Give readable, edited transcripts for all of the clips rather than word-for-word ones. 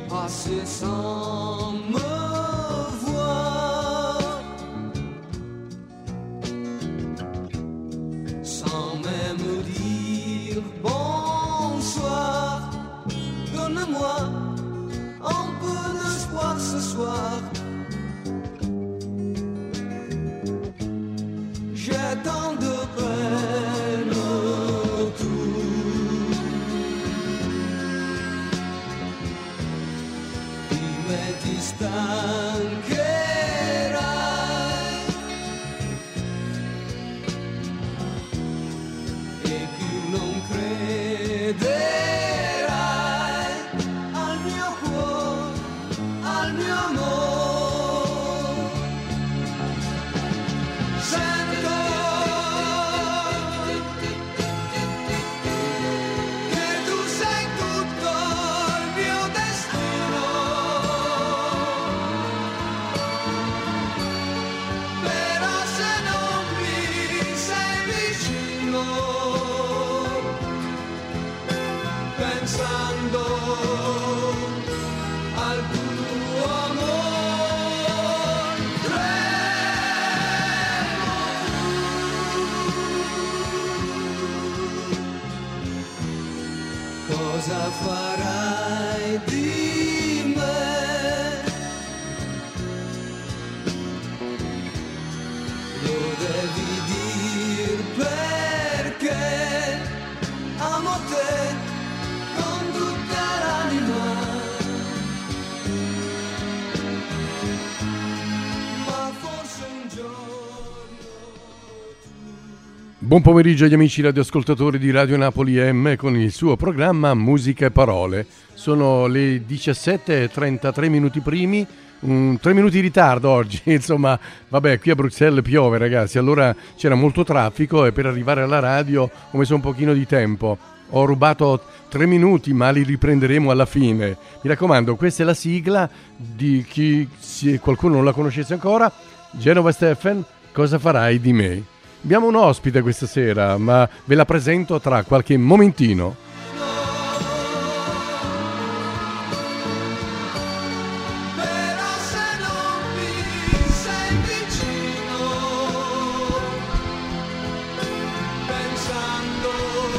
passer sans me voir, sans même dire bonsoir. Donne-moi un peu d'espoir ce soir. J'ai tant de peine autour. Dimmi ti stancherai e più non crederai al mio cuore, al mio amore. Sento che tu sei tutto il mio destino, però se non mi sei vicino, pensando al tuo amore, cosa farai di me? Lo devi dir perché amo te con tutta l'anima, ma forse un giorno tu. Buon pomeriggio agli amici radioascoltatori di Radio Napoli M con il suo programma Musica e Parole. Sono le 17:33 minuti primi, 3 minuti di ritardo oggi, insomma, vabbè, qui a Bruxelles piove ragazzi, allora c'era molto traffico e per arrivare alla radio ho messo un pochino di tempo. Ho rubato 3 minuti, ma li riprenderemo alla fine. Mi raccomando, questa è la sigla di chi, se qualcuno non la conoscesse ancora, Genova Stephen, cosa farai di me? Abbiamo un ospite questa sera, ma ve la presento tra qualche momentino. Però se non mi sei vicino, pensando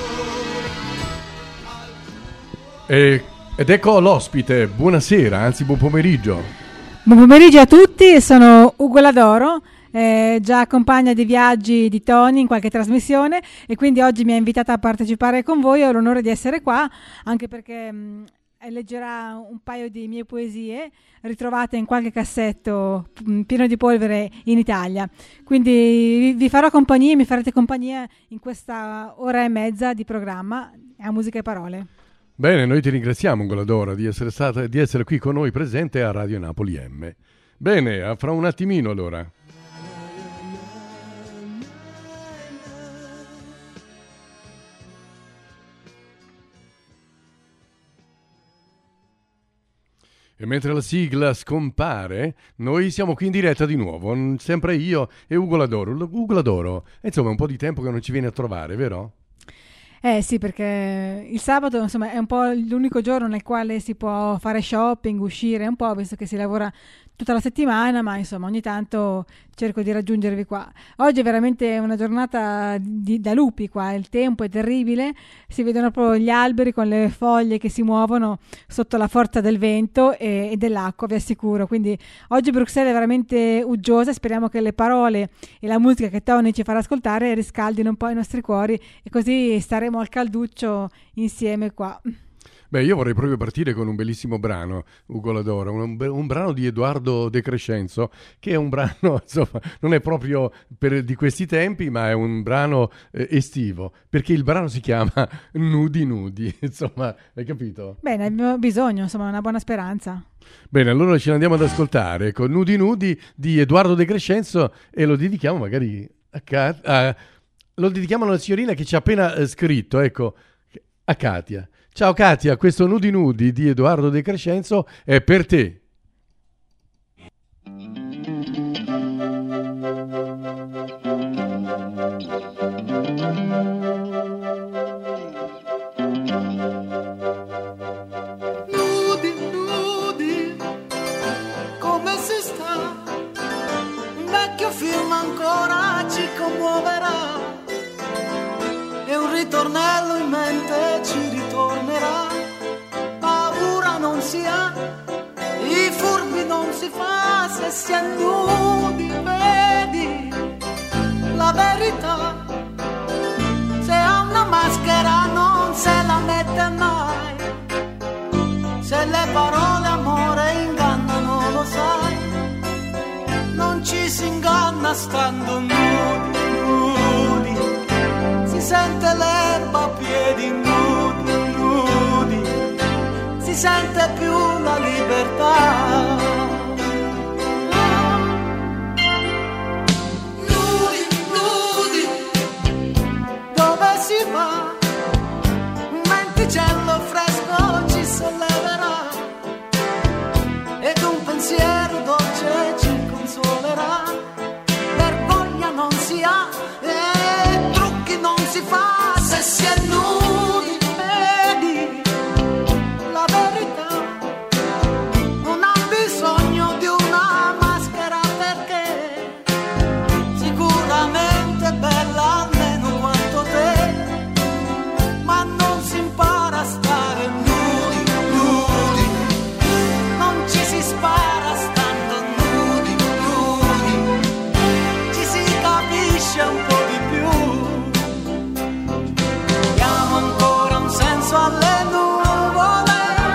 al Ed ecco l'ospite, buonasera, anzi buon pomeriggio. Buon pomeriggio a tutti, sono Ugo Ladoro, già compagna di viaggi di Tony in qualche trasmissione e quindi oggi mi ha invitata a partecipare con voi. Ho l'onore di essere qua anche perché leggerà un paio di mie poesie ritrovate in qualche cassetto pieno di polvere in Italia. Quindi vi farò compagnia, mi farete compagnia in questa ora e mezza di programma a Musica e Parole. Bene, noi ti ringraziamo Goladora di essere qui con noi presente a Radio Napoli M. Bene, a fra un attimino allora. E mentre la sigla scompare, noi siamo qui in diretta di nuovo, sempre io e Ugo Ladoro. Ugo Ladoro, insomma è un po' di tempo che non ci viene a trovare, vero? Sì, perché il sabato insomma è un po' l'unico giorno nel quale si può fare shopping, uscire un po', visto che si lavora tutta la settimana, ma insomma ogni tanto cerco di raggiungervi qua. Oggi è veramente una giornata da lupi qua, il tempo è terribile, si vedono proprio gli alberi con le foglie che si muovono sotto la forza del vento e dell'acqua, vi assicuro. Quindi oggi Bruxelles è veramente uggiosa, speriamo che le parole e la musica che Tony ci farà ascoltare riscaldino un po' i nostri cuori e così staremo al calduccio insieme qua. Beh, io vorrei proprio partire con un bellissimo brano, Ugo Ladoro, un brano di Edoardo De Crescenzo, che è un brano, insomma, non è proprio di questi tempi, ma è un brano estivo, perché il brano si chiama Nudi Nudi, insomma, hai capito? Bene, abbiamo bisogno, insomma, una buona speranza. Bene, allora ce l'andiamo ad ascoltare con Nudi Nudi di Edoardo De Crescenzo e lo dedichiamo magari lo dedichiamo alla signorina che ci ha appena scritto, ecco, a Katia. Ciao Katia, questo Nudi Nudi di Edoardo De Crescenzo è per te. Nudi, nudi, ritornello in mente ci ritornerà. Paura non si ha, i furbi non si fa, se si è nudi vedi la verità. Se ha una maschera non se la mette mai, se le parole amore ingannano lo sai, non ci si inganna stando nudi, nudi, si sente l'erba a piedi nudi, nudi, si sente più la libertà. Nudi, nudi, dove si va? Un venticello fresco ci solleverà ed un pensiero dolce ci consolerà. Vergogna non si ha e trucchi non si fa, se si è nudi vedi la verità. Non ha bisogno di una maschera perché sicuramente è bella almeno quanto te, ma non si impara a stare nudi, nudi, non ci si spara stando nudi, nudi, ci si capisce un po' di più. Diamo ancora un senso alle nuvole,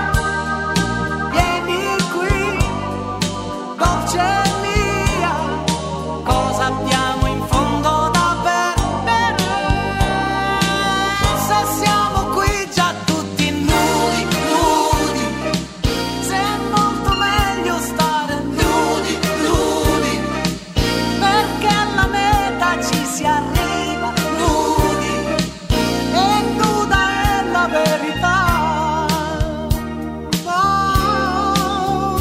vieni qui, dolce mia, cosa abbiamo in fondo da bere? Se siamo qui già tutti nudi, nudi, se è molto meglio stare nudi, nudi, perché alla meta ci si arriva nudi e nuda è la verità. Oh.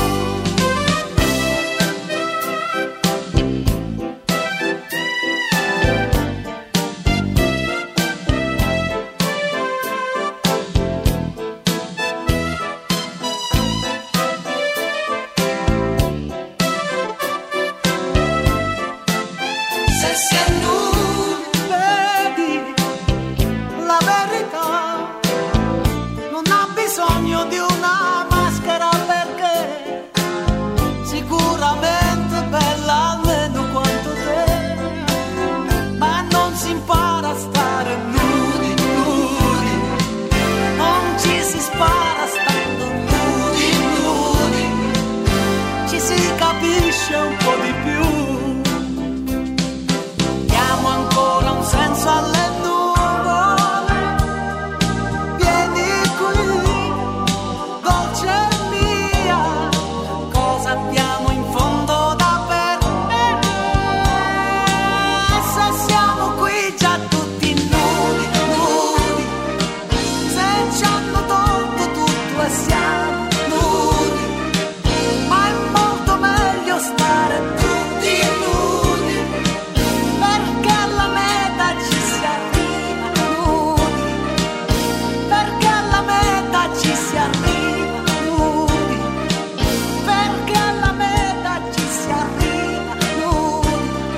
Se si è nudi vedi la verità, non ha bisogno di una maschera perché sicuramente è bella almeno quanto te, ma non si impara a stare nudi, nudi, non ci si spara stando nudi, nudi, ci si capisce un po' di più. Diamo ancora un senso alle nuvole, vieni qui, dolce mia, cosa abbiamo in fondo da bere? Se siamo qui già tutti nudi, nudi, se ci hanno tolto tutto e siamo nudi, ma è molto meglio stare tutti nudi, perché alla meta ci si arriva nudi, perché alla meta ci si arriva nudi, perché alla meta ci si arriva nudi.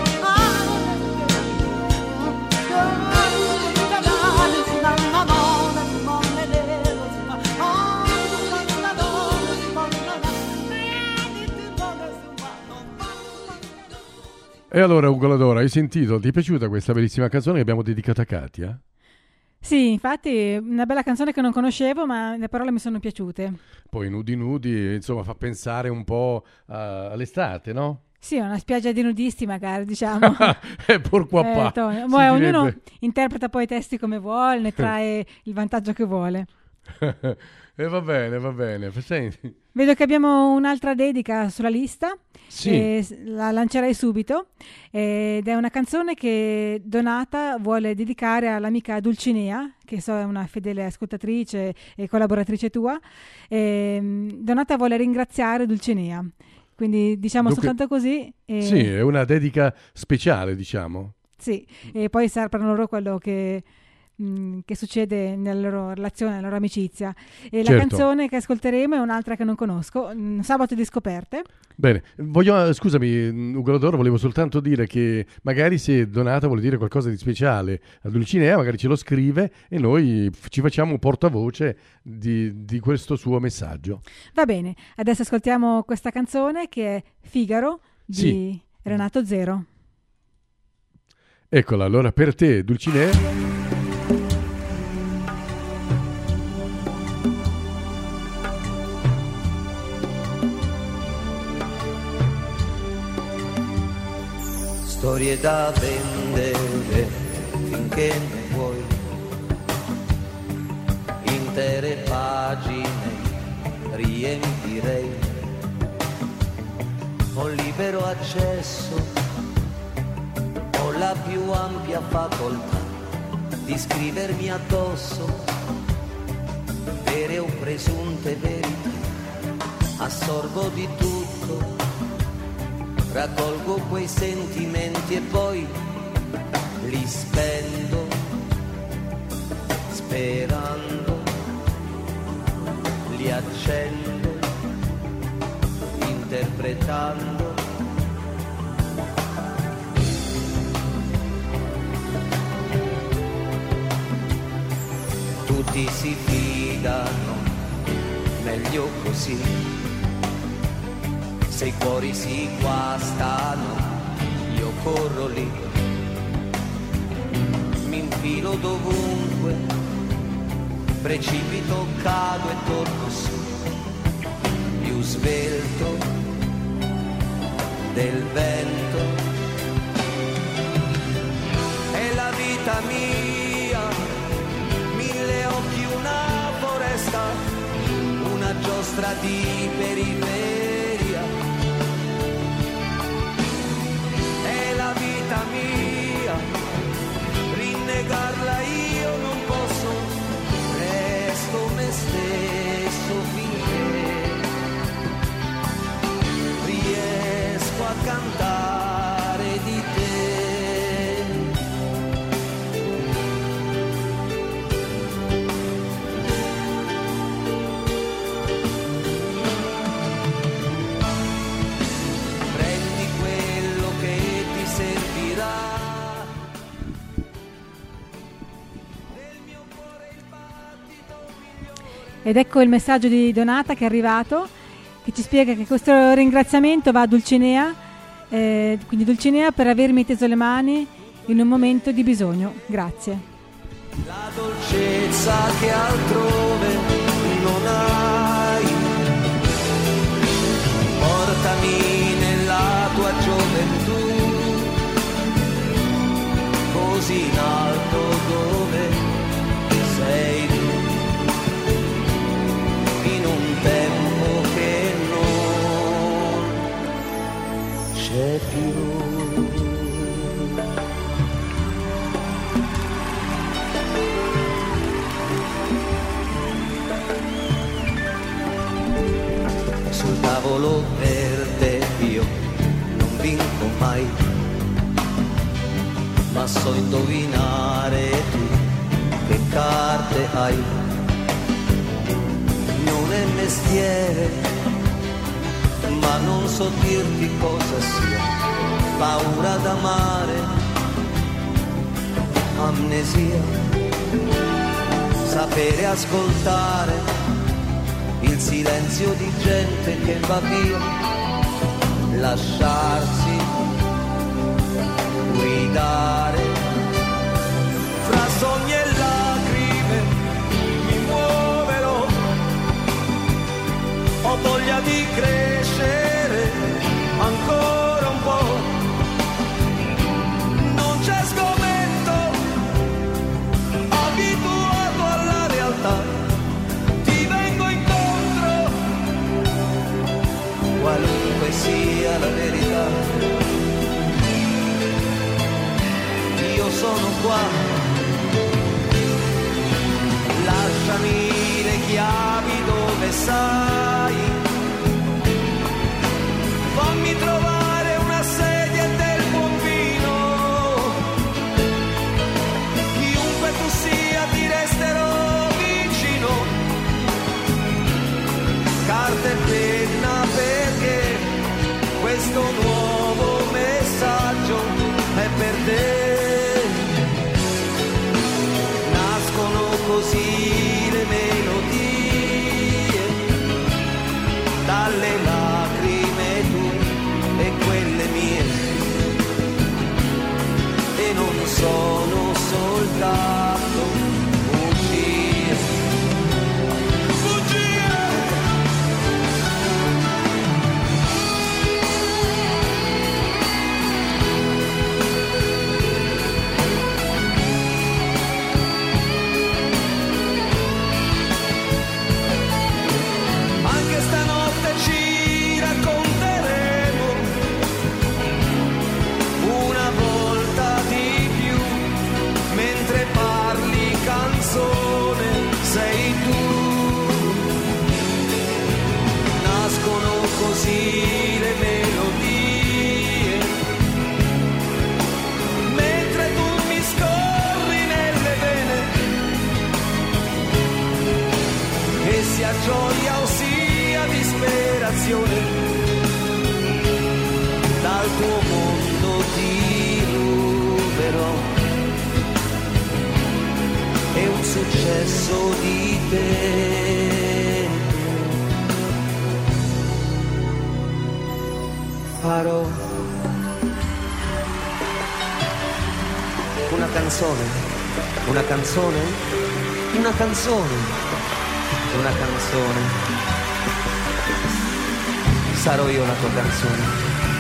E allora, Ugo Ladora, hai sentito? Ti è piaciuta questa bellissima canzone che abbiamo dedicato a Katia? Sì, infatti una bella canzone che non conoscevo, ma le parole mi sono piaciute. Poi Nudi Nudi, insomma, fa pensare un po' all'estate, no? Sì, una spiaggia di nudisti magari, diciamo. Pourquoi pas? Ognuno interpreta poi i testi come vuole, ne trae il vantaggio che vuole. E va bene, va bene. Senti. Vedo che abbiamo un'altra dedica sulla lista, Sì. la lancerei subito, ed è una canzone che Donata vuole dedicare all'amica Dulcinea, che so è una fedele ascoltatrice e collaboratrice tua. Donata vuole ringraziare Dulcinea, quindi diciamo Dunque, soltanto così. Sì, è una dedica speciale, diciamo. Sì, e poi saranno loro quello che che succede nella loro relazione, nella loro amicizia. E la Certo. canzone che ascolteremo è un'altra che non conosco, Sabato di scoperte. Bene, scusami Ugo Rodoro, volevo soltanto dire che magari se Donata vuole dire qualcosa di speciale a Dulcinea, magari ce lo scrive e noi ci facciamo portavoce di questo suo messaggio. Va bene, adesso ascoltiamo questa canzone che è Figaro di Sì. Renato Zero. Eccola, allora per te Dulcinea. Storie da vendere finché ne vuoi, intere pagine riempirei, ho libero accesso, ho la più ampia facoltà di scrivermi addosso vere o presunte verità, assorbo di tutto, raccolgo quei sentimenti e poi li spendo, sperando, li accendo, interpretando. Tutti si fidano, meglio così. Se i cuori si guastano, io corro lì, mi infilo dovunque, precipito, cado e torno su, più svelto del vento. È la vita mia, 1000 occhi, una foresta, una giostra di periferia. È la vita mia, rinnegarla io non posso, resto me stesso finché riesco a cantare di te. Prendi quello che ti servirà. Ed ecco il messaggio di Donata che è arrivato, che ci spiega che questo ringraziamento va a Dulcinea, quindi Dulcinea per avermi teso le mani in un momento di bisogno. Grazie. La dolcezza che altrove non hai, portami nella tua gioventù, così in alto dove sei tu, in un tempo che non c'è più. Sul tavolo verde io non vinco mai, ma so indovinare tu che carte hai. Non è mestiere, ma non so dirti cosa sia, paura d'amare, amnesia, sapere ascoltare il silenzio di gente che va via, lasciarsi guidare fra sogni e lacrime, mi muoverò, ho voglia di crescere ancora un po', non c'è sgomento, abituato alla realtà. Qualunque sia la verità, io sono qua, lasciami le chiavi dove sai, fammi trovare una sedia del buon vino, chiunque tu sia. questo nuovo messaggio è per te. Nascono così le melodie, dalle lacrime tue e quelle mie, e non sono soltanto bugie. Anche stanotte ci racconteremo una volta di più, mentre parli canzone sei tu. Nascono così le melodie, mentre tu mi scorri nelle vene, che sia gioia o sia disperazione, dal tuo mondo ti ruberò, è un successo di te. Farò una canzone, una canzone, una canzone, una canzone. Sarò io la tua canzone.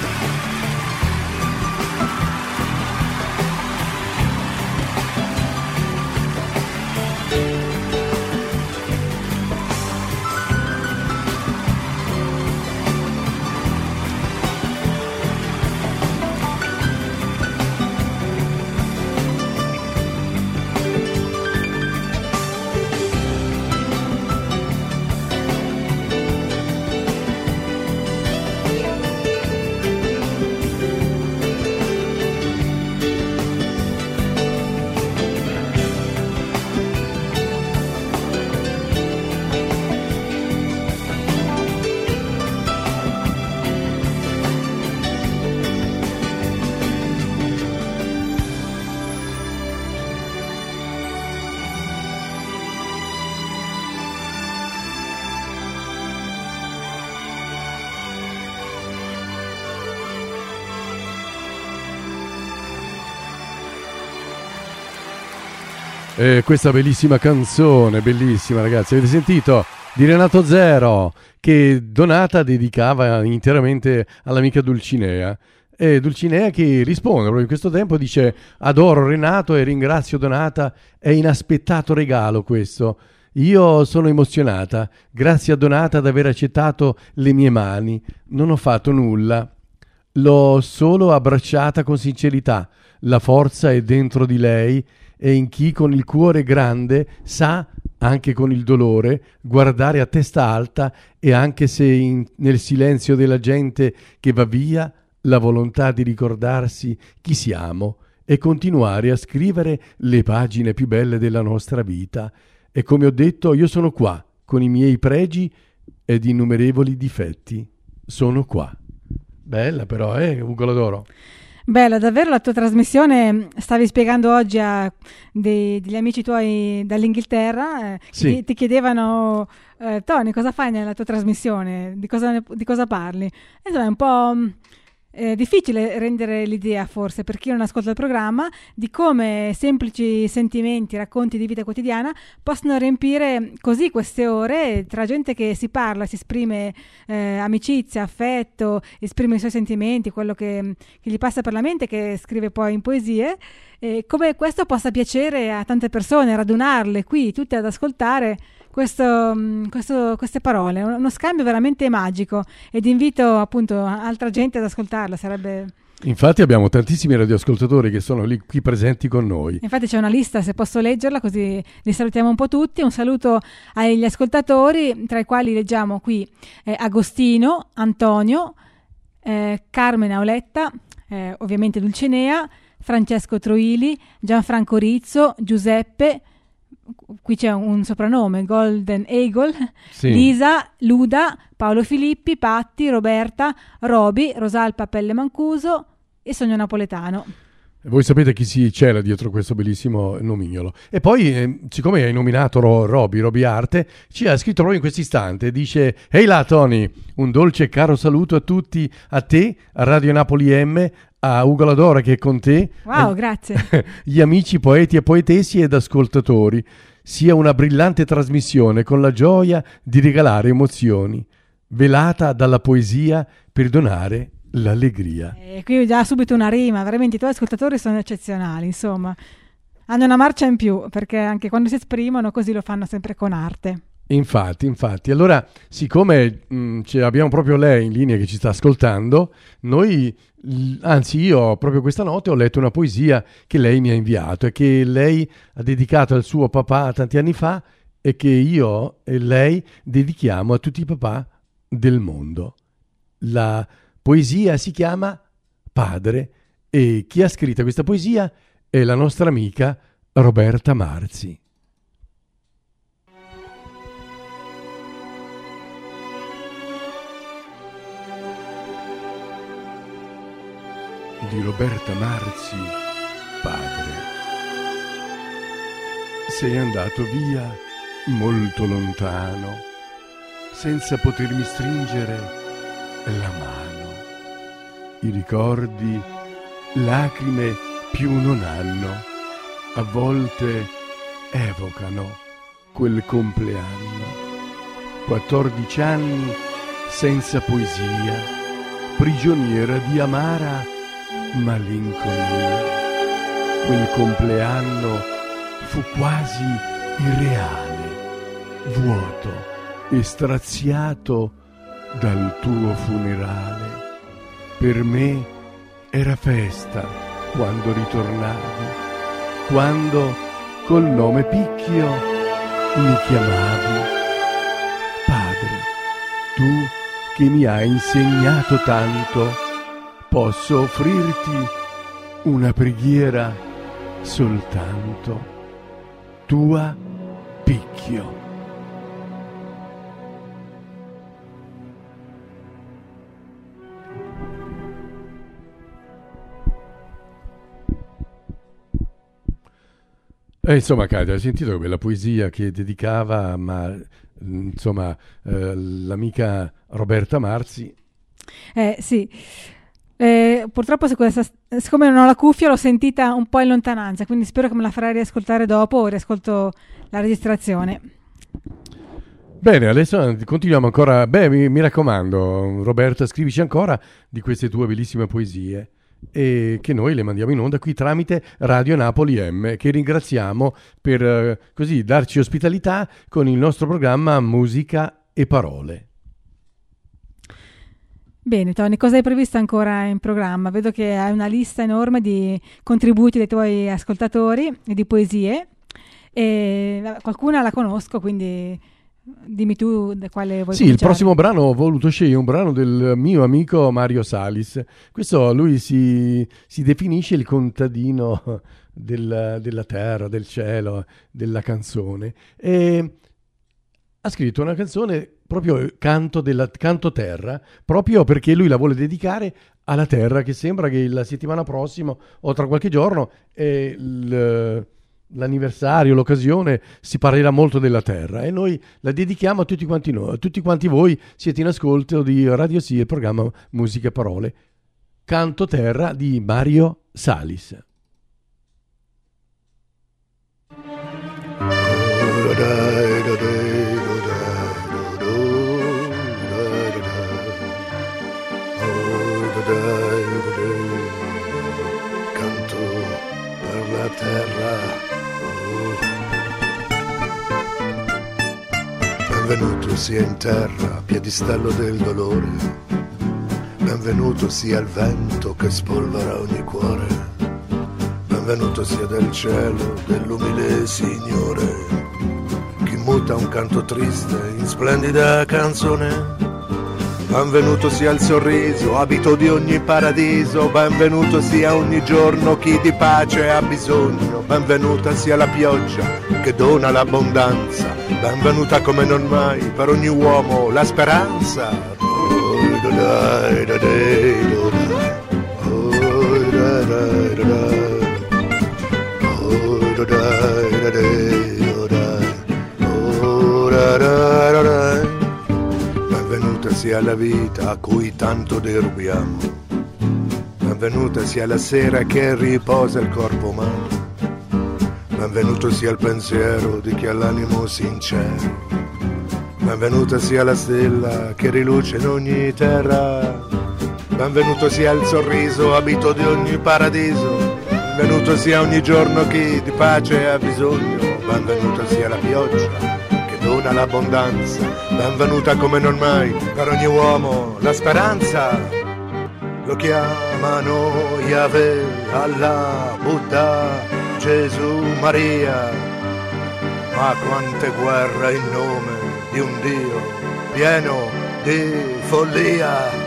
Questa bellissima canzone, bellissima ragazzi, avete sentito? Di Renato Zero, che Donata dedicava interamente all'amica Dulcinea. E Dulcinea che risponde proprio in questo tempo, dice: adoro Renato e ringrazio Donata, è inaspettato regalo questo. Io sono emozionata, grazie a Donata ad aver accettato le mie mani, non ho fatto nulla, l'ho solo abbracciata con sincerità, la forza è dentro di lei e in chi con il cuore grande sa, anche con il dolore, guardare a testa alta e anche se nel silenzio della gente che va via, la volontà di ricordarsi chi siamo e continuare a scrivere le pagine più belle della nostra vita. E come ho detto, io sono qua, con i miei pregi ed innumerevoli difetti. Sono qua. Bella però, Ugo Ladoro? Bella, davvero la tua trasmissione. Stavi spiegando oggi a degli amici tuoi dall'Inghilterra, sì. ti chiedevano Tony, cosa fai nella tua trasmissione? Di cosa parli? Insomma, è un po' difficile rendere l'idea, forse, per chi non ascolta il programma, di come semplici sentimenti, racconti di vita quotidiana possono riempire così queste ore tra gente che si parla, si esprime amicizia, affetto, esprime i suoi sentimenti, quello che gli passa per la mente, che scrive poi in poesie, come questo possa piacere a tante persone, radunarle qui tutte ad ascoltare queste parole. Uno scambio veramente magico, ed invito appunto altra gente ad ascoltarla. Sarebbe... Infatti abbiamo tantissimi radioascoltatori che sono lì qui presenti con noi. Infatti c'è una lista, se posso leggerla, così li salutiamo un po' tutti. Un saluto agli ascoltatori, tra i quali leggiamo qui Agostino, Antonio, Carmen Auletta, ovviamente Dulcinea, Francesco Troili, Gianfranco Rizzo, Giuseppe, qui c'è un soprannome, Golden Eagle, sì. Lisa, Luda, Paolo Filippi, Patti, Roberta, Roby, Rosalpa Pelle Mancuso e Sogno Napoletano. Voi sapete chi si cela dietro questo bellissimo nomignolo. E poi, siccome hai nominato Roby Arte, ci ha scritto proprio in questo istante. Dice: ehi là Tony, un dolce e caro saluto a tutti, a te, a Radio Napoli M, a Ugo Ladora che è con te. Wow, grazie. Gli amici poeti e poetessi ed ascoltatori. Sia una brillante trasmissione con la gioia di regalare emozioni, velata dalla poesia per donare l'allegria. Qui già subito una rima, veramente i tuoi ascoltatori sono eccezionali, insomma, hanno una marcia in più, perché anche quando si esprimono così lo fanno sempre con arte. Infatti, allora, siccome abbiamo proprio lei in linea che ci sta ascoltando, io proprio questa notte ho letto una poesia che lei mi ha inviato e che lei ha dedicato al suo papà tanti anni fa e che io e lei dedichiamo a tutti i papà del mondo. La poesia si chiama Padre e chi ha scritto questa poesia è la nostra amica Roberta Marzi. Di Roberta Marzi, padre. Sei andato via molto lontano, senza potermi stringere la mano. I ricordi lacrime più non hanno, a volte evocano quel compleanno. 14 anni senza poesia, prigioniera di amara malinconia. Quel compleanno fu quasi irreale, vuoto e straziato dal tuo funerale. Per me era festa quando ritornavi, quando col nome picchio mi chiamavi. Padre, tu che mi hai insegnato tanto, posso offrirti una preghiera soltanto. Tua Picchio. Insomma, Katia, hai sentito che bella poesia che dedicava, l'amica Roberta Marzi? Sì. Purtroppo siccome non ho la cuffia l'ho sentita un po' in lontananza, quindi spero che me la farai riascoltare dopo o riascolto la registrazione. Bene, adesso continuiamo ancora. Mi raccomando, Roberta, scrivici ancora di queste tue bellissime poesie e che noi le mandiamo in onda qui tramite Radio Napoli M, che ringraziamo per così darci ospitalità con il nostro programma Musica e Parole. Bene, Tony, cosa hai previsto ancora in programma? Vedo che hai una lista enorme di contributi dei tuoi ascoltatori e di poesie. E qualcuna la conosco, quindi dimmi tu da quale vuoi cominciare. Il prossimo brano ho voluto scegliere un brano del mio amico Mario Salis. Questo lui si definisce il contadino della terra, del cielo, della canzone. E ha scritto una canzone proprio canto terra, proprio perché lui la vuole dedicare alla terra, che sembra che la settimana prossima o tra qualche giorno l'anniversario, l'occasione, si parlerà molto della terra e noi la dedichiamo a tutti quanti noi, a tutti quanti voi siete in ascolto di Radio Sì, il programma Musica e Parole. Canto terra di Mario Salis. Canto per la terra. Benvenuto sia in terra, piedistallo del dolore. Benvenuto sia il vento che spolvera ogni cuore. Benvenuto sia del cielo, dell'umile Signore, che muta un canto triste in splendida canzone. benvenuto sia il sorriso, abito di ogni paradiso, benvenuto sia ogni giorno chi di pace ha bisogno, benvenuta sia la pioggia che dona l'abbondanza, benvenuta come non mai per ogni uomo la speranza. Benvenuta sia la vita a cui tanto derubiamo, benvenuta sia la sera che riposa il corpo umano, benvenuto sia il pensiero di chi ha l'animo sincero, benvenuta sia la stella che riluce in ogni terra, benvenuto sia il sorriso, abito di ogni paradiso, benvenuto sia ogni giorno chi di pace ha bisogno, benvenuta sia la pioggia che dona l'abbondanza, benvenuta come non mai per ogni uomo la speranza. Lo chiamano Yahweh, Allah, Buddha, Gesù, Maria, ma quante guerre in nome di un Dio pieno di follia.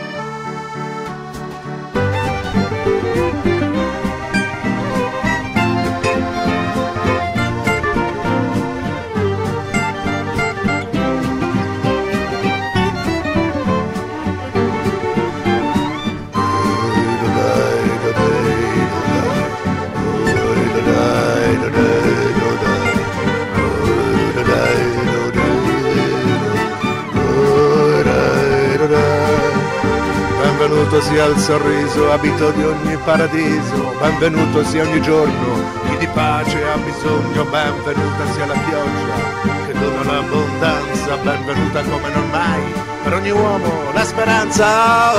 Benvenuto sia il sorriso, abito di ogni paradiso, benvenuto sia ogni giorno chi di pace ha bisogno, benvenuta sia la pioggia che dona l'abbondanza, benvenuta come non mai per ogni uomo la speranza.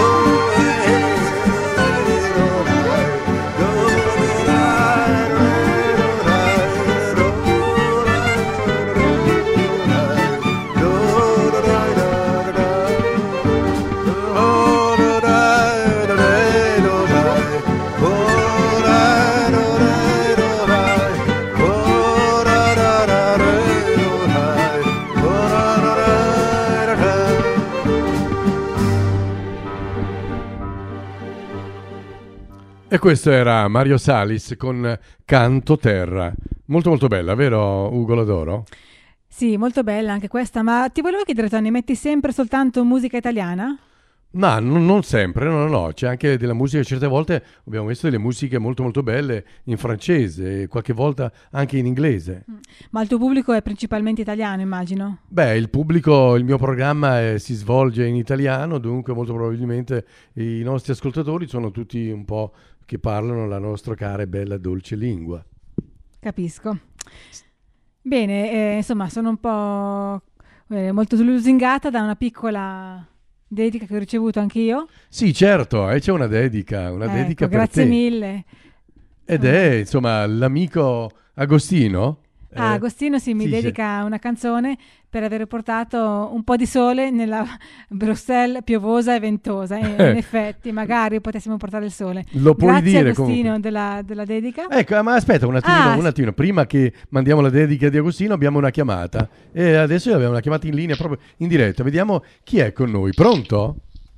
E questo era Mario Salis con Canto Terra. Molto molto bella, vero Ugo Ladoro? Sì, molto bella anche questa, ma ti volevo chiedere, Tony, metti sempre soltanto musica italiana? Ma non sempre, no, c'è anche della musica, certe volte abbiamo messo delle musiche molto molto belle in francese, qualche volta anche in inglese. Ma il tuo pubblico è principalmente italiano, immagino? Beh, il pubblico, il mio programma si svolge in italiano, dunque molto probabilmente i nostri ascoltatori sono tutti un po' che parlano la nostra cara e bella dolce lingua. Capisco. Bene, insomma, sono un po' molto lusingata da una piccola dedica che ho ricevuto anch'io. Sì, certo, c'è una dedica Ecco, dedica per grazie te. mille. Ed è, insomma, l'amico Agostino. Agostino mi sì, dedica una canzone per aver portato un po' di sole nella Bruxelles piovosa e ventosa. In effetti, magari potessimo portare il sole. Lo puoi Grazie dire Agostino comunque. della dedica. Ecco, ma aspetta un attimino, prima che mandiamo la dedica di Agostino abbiamo una chiamata e adesso abbiamo una chiamata in linea proprio in diretta, vediamo chi è con noi. Pronto?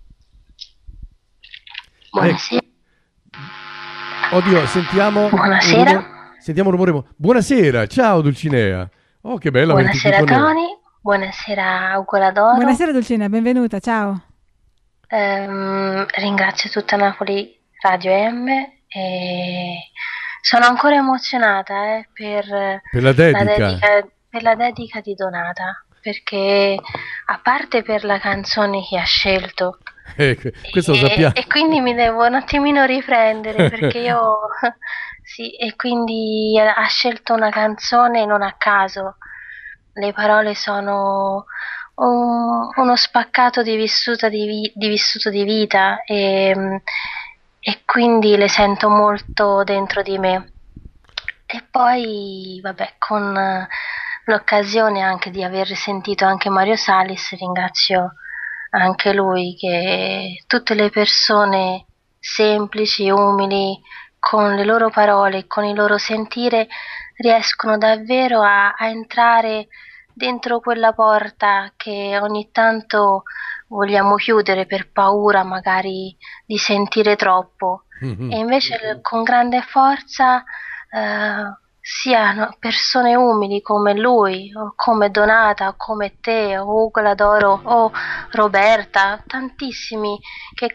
Buonasera. Oddio, sentiamo Buonasera. Sentiamo un rumore. Buonasera, ciao Dulcinea. Oh, che bello averti qui Buonasera con noi. Tony, buonasera Ugo Ladoro. Buonasera Dulcinea, benvenuta, ciao. Ringrazio tutta Napoli Radio M e sono ancora emozionata per la dedica. Per la dedica di Donata, perché a parte per la canzone che ha scelto Questo lo sappiamo. e quindi mi devo un attimino riprendere perché io sì, e quindi ha scelto una canzone non a caso. Le parole sono uno spaccato di vissuto di vita e quindi le sento molto dentro di me. E poi, vabbè, con l'occasione anche di aver sentito anche Mario Salis, ringrazio anche lui, che tutte le persone semplici, umili, con le loro parole, con il loro sentire, riescono davvero a entrare dentro quella porta che ogni tanto vogliamo chiudere per paura magari di sentire troppo. E invece con grande forza siano persone umili come lui, o come Donata, o come te, o Ugo Ladoro, o Roberta, tantissimi che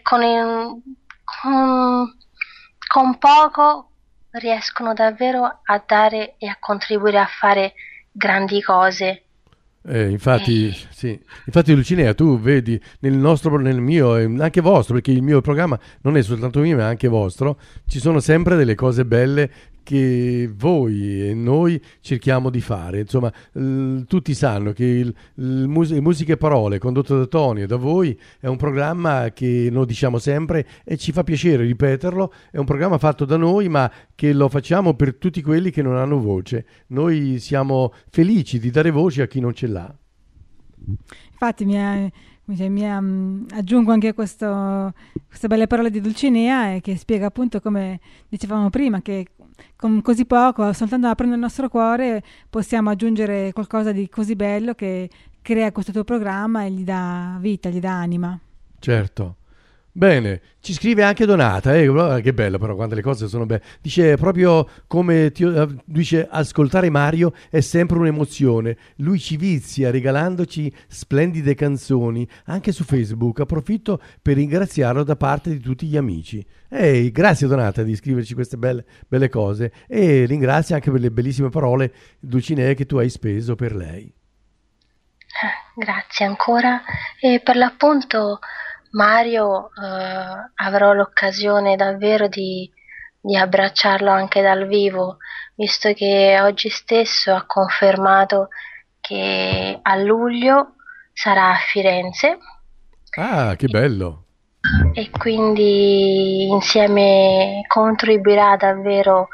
con poco riescono davvero a dare e a contribuire a fare grandi cose. Infatti, sì. Infatti Dulcinea, tu vedi nel mio e anche vostro, perché il mio programma non è soltanto mio ma anche vostro, ci sono sempre delle cose belle che voi e noi cerchiamo di fare. Insomma, tutti sanno che Musiche e Parole, condotto da Tony e da voi, è un programma che lo diciamo sempre e ci fa piacere ripeterlo. È un programma fatto da noi, ma che lo facciamo per tutti quelli che non hanno voce. Noi siamo felici di dare voce a chi non ce l'ha. Infatti aggiungo anche queste belle parole di Dulcinea che spiega appunto, come dicevamo prima, che con così poco, soltanto aprendo il nostro cuore, possiamo aggiungere qualcosa di così bello che crea questo tuo programma e gli dà vita, gli dà anima. Certo. Bene, ci scrive anche Donata, che bello però quando le cose sono belle. Dice proprio come dice, ascoltare Mario è sempre un'emozione. Lui ci vizia regalandoci splendide canzoni anche su Facebook. Approfitto per ringraziarlo da parte di tutti gli amici. Grazie Donata di scriverci queste belle cose e ringrazio anche per le bellissime parole Dulcinea che tu hai speso per lei. Grazie ancora. E per l'appunto Mario, avrò l'occasione davvero di abbracciarlo anche dal vivo, visto che oggi stesso ha confermato che a luglio sarà a Firenze. Ah, che bello! E quindi insieme contribuirà davvero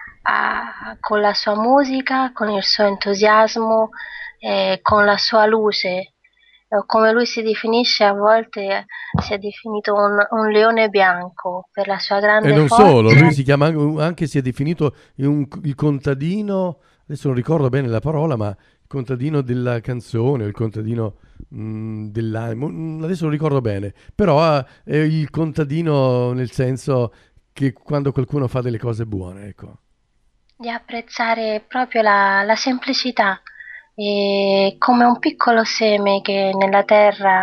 con la sua musica, con il suo entusiasmo, con la sua luce. Come lui si definisce, a volte si è definito un leone bianco per la sua grande e non forza. Solo, lui si chiama anche, si è definito il contadino, adesso non ricordo bene la parola, ma il contadino della canzone, il contadino dell'animo, adesso non ricordo bene, però è il contadino nel senso che quando qualcuno fa delle cose buone, ecco. Di apprezzare proprio la semplicità. E come un piccolo seme che nella terra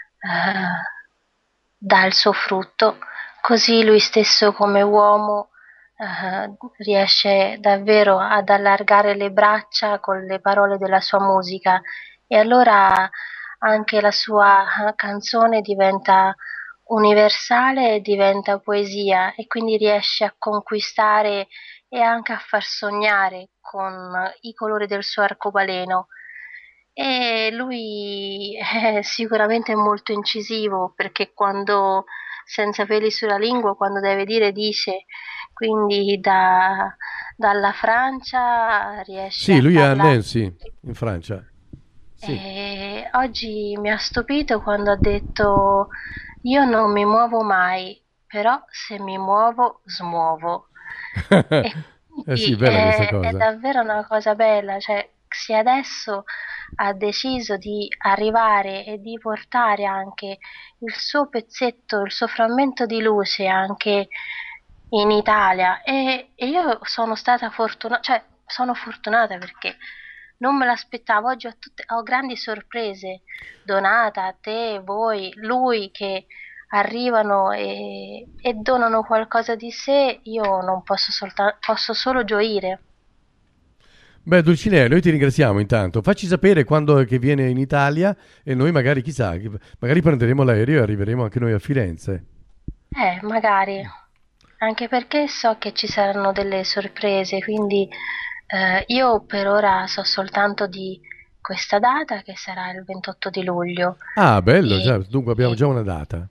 dà il suo frutto, così lui stesso come uomo riesce davvero ad allargare le braccia con le parole della sua musica, e allora anche la sua canzone diventa universale e diventa poesia, e quindi riesce a conquistare e anche a far sognare con i colori del suo arcobaleno. E lui è sicuramente molto incisivo, perché quando senza peli sulla lingua, quando deve dire dice, quindi dalla Francia riesce sì, lui è a parlare. Nancy in Francia. Sì. E oggi mi ha stupito quando ha detto: io non mi muovo mai, però se mi muovo smuovo. E Sì, bella questa cosa. è davvero una cosa bella, cioè se adesso ha deciso di arrivare e di portare anche il suo pezzetto, il suo frammento di luce anche in Italia, e io sono stata fortunata, cioè sono fortunata perché non me l'aspettavo. Oggi ho grandi sorprese, Donata, te, voi, lui, che arrivano e donano qualcosa di sé. Io non posso posso solo gioire. Beh, Dulcinea, noi ti ringraziamo intanto. Facci sapere quando è che viene in Italia e noi magari, chissà, magari prenderemo l'aereo e arriveremo anche noi a Firenze. Magari, anche perché so che ci saranno delle sorprese, quindi io per ora so soltanto di questa data, che sarà il 28 di luglio. Ah, bello, già, dunque abbiamo già una data.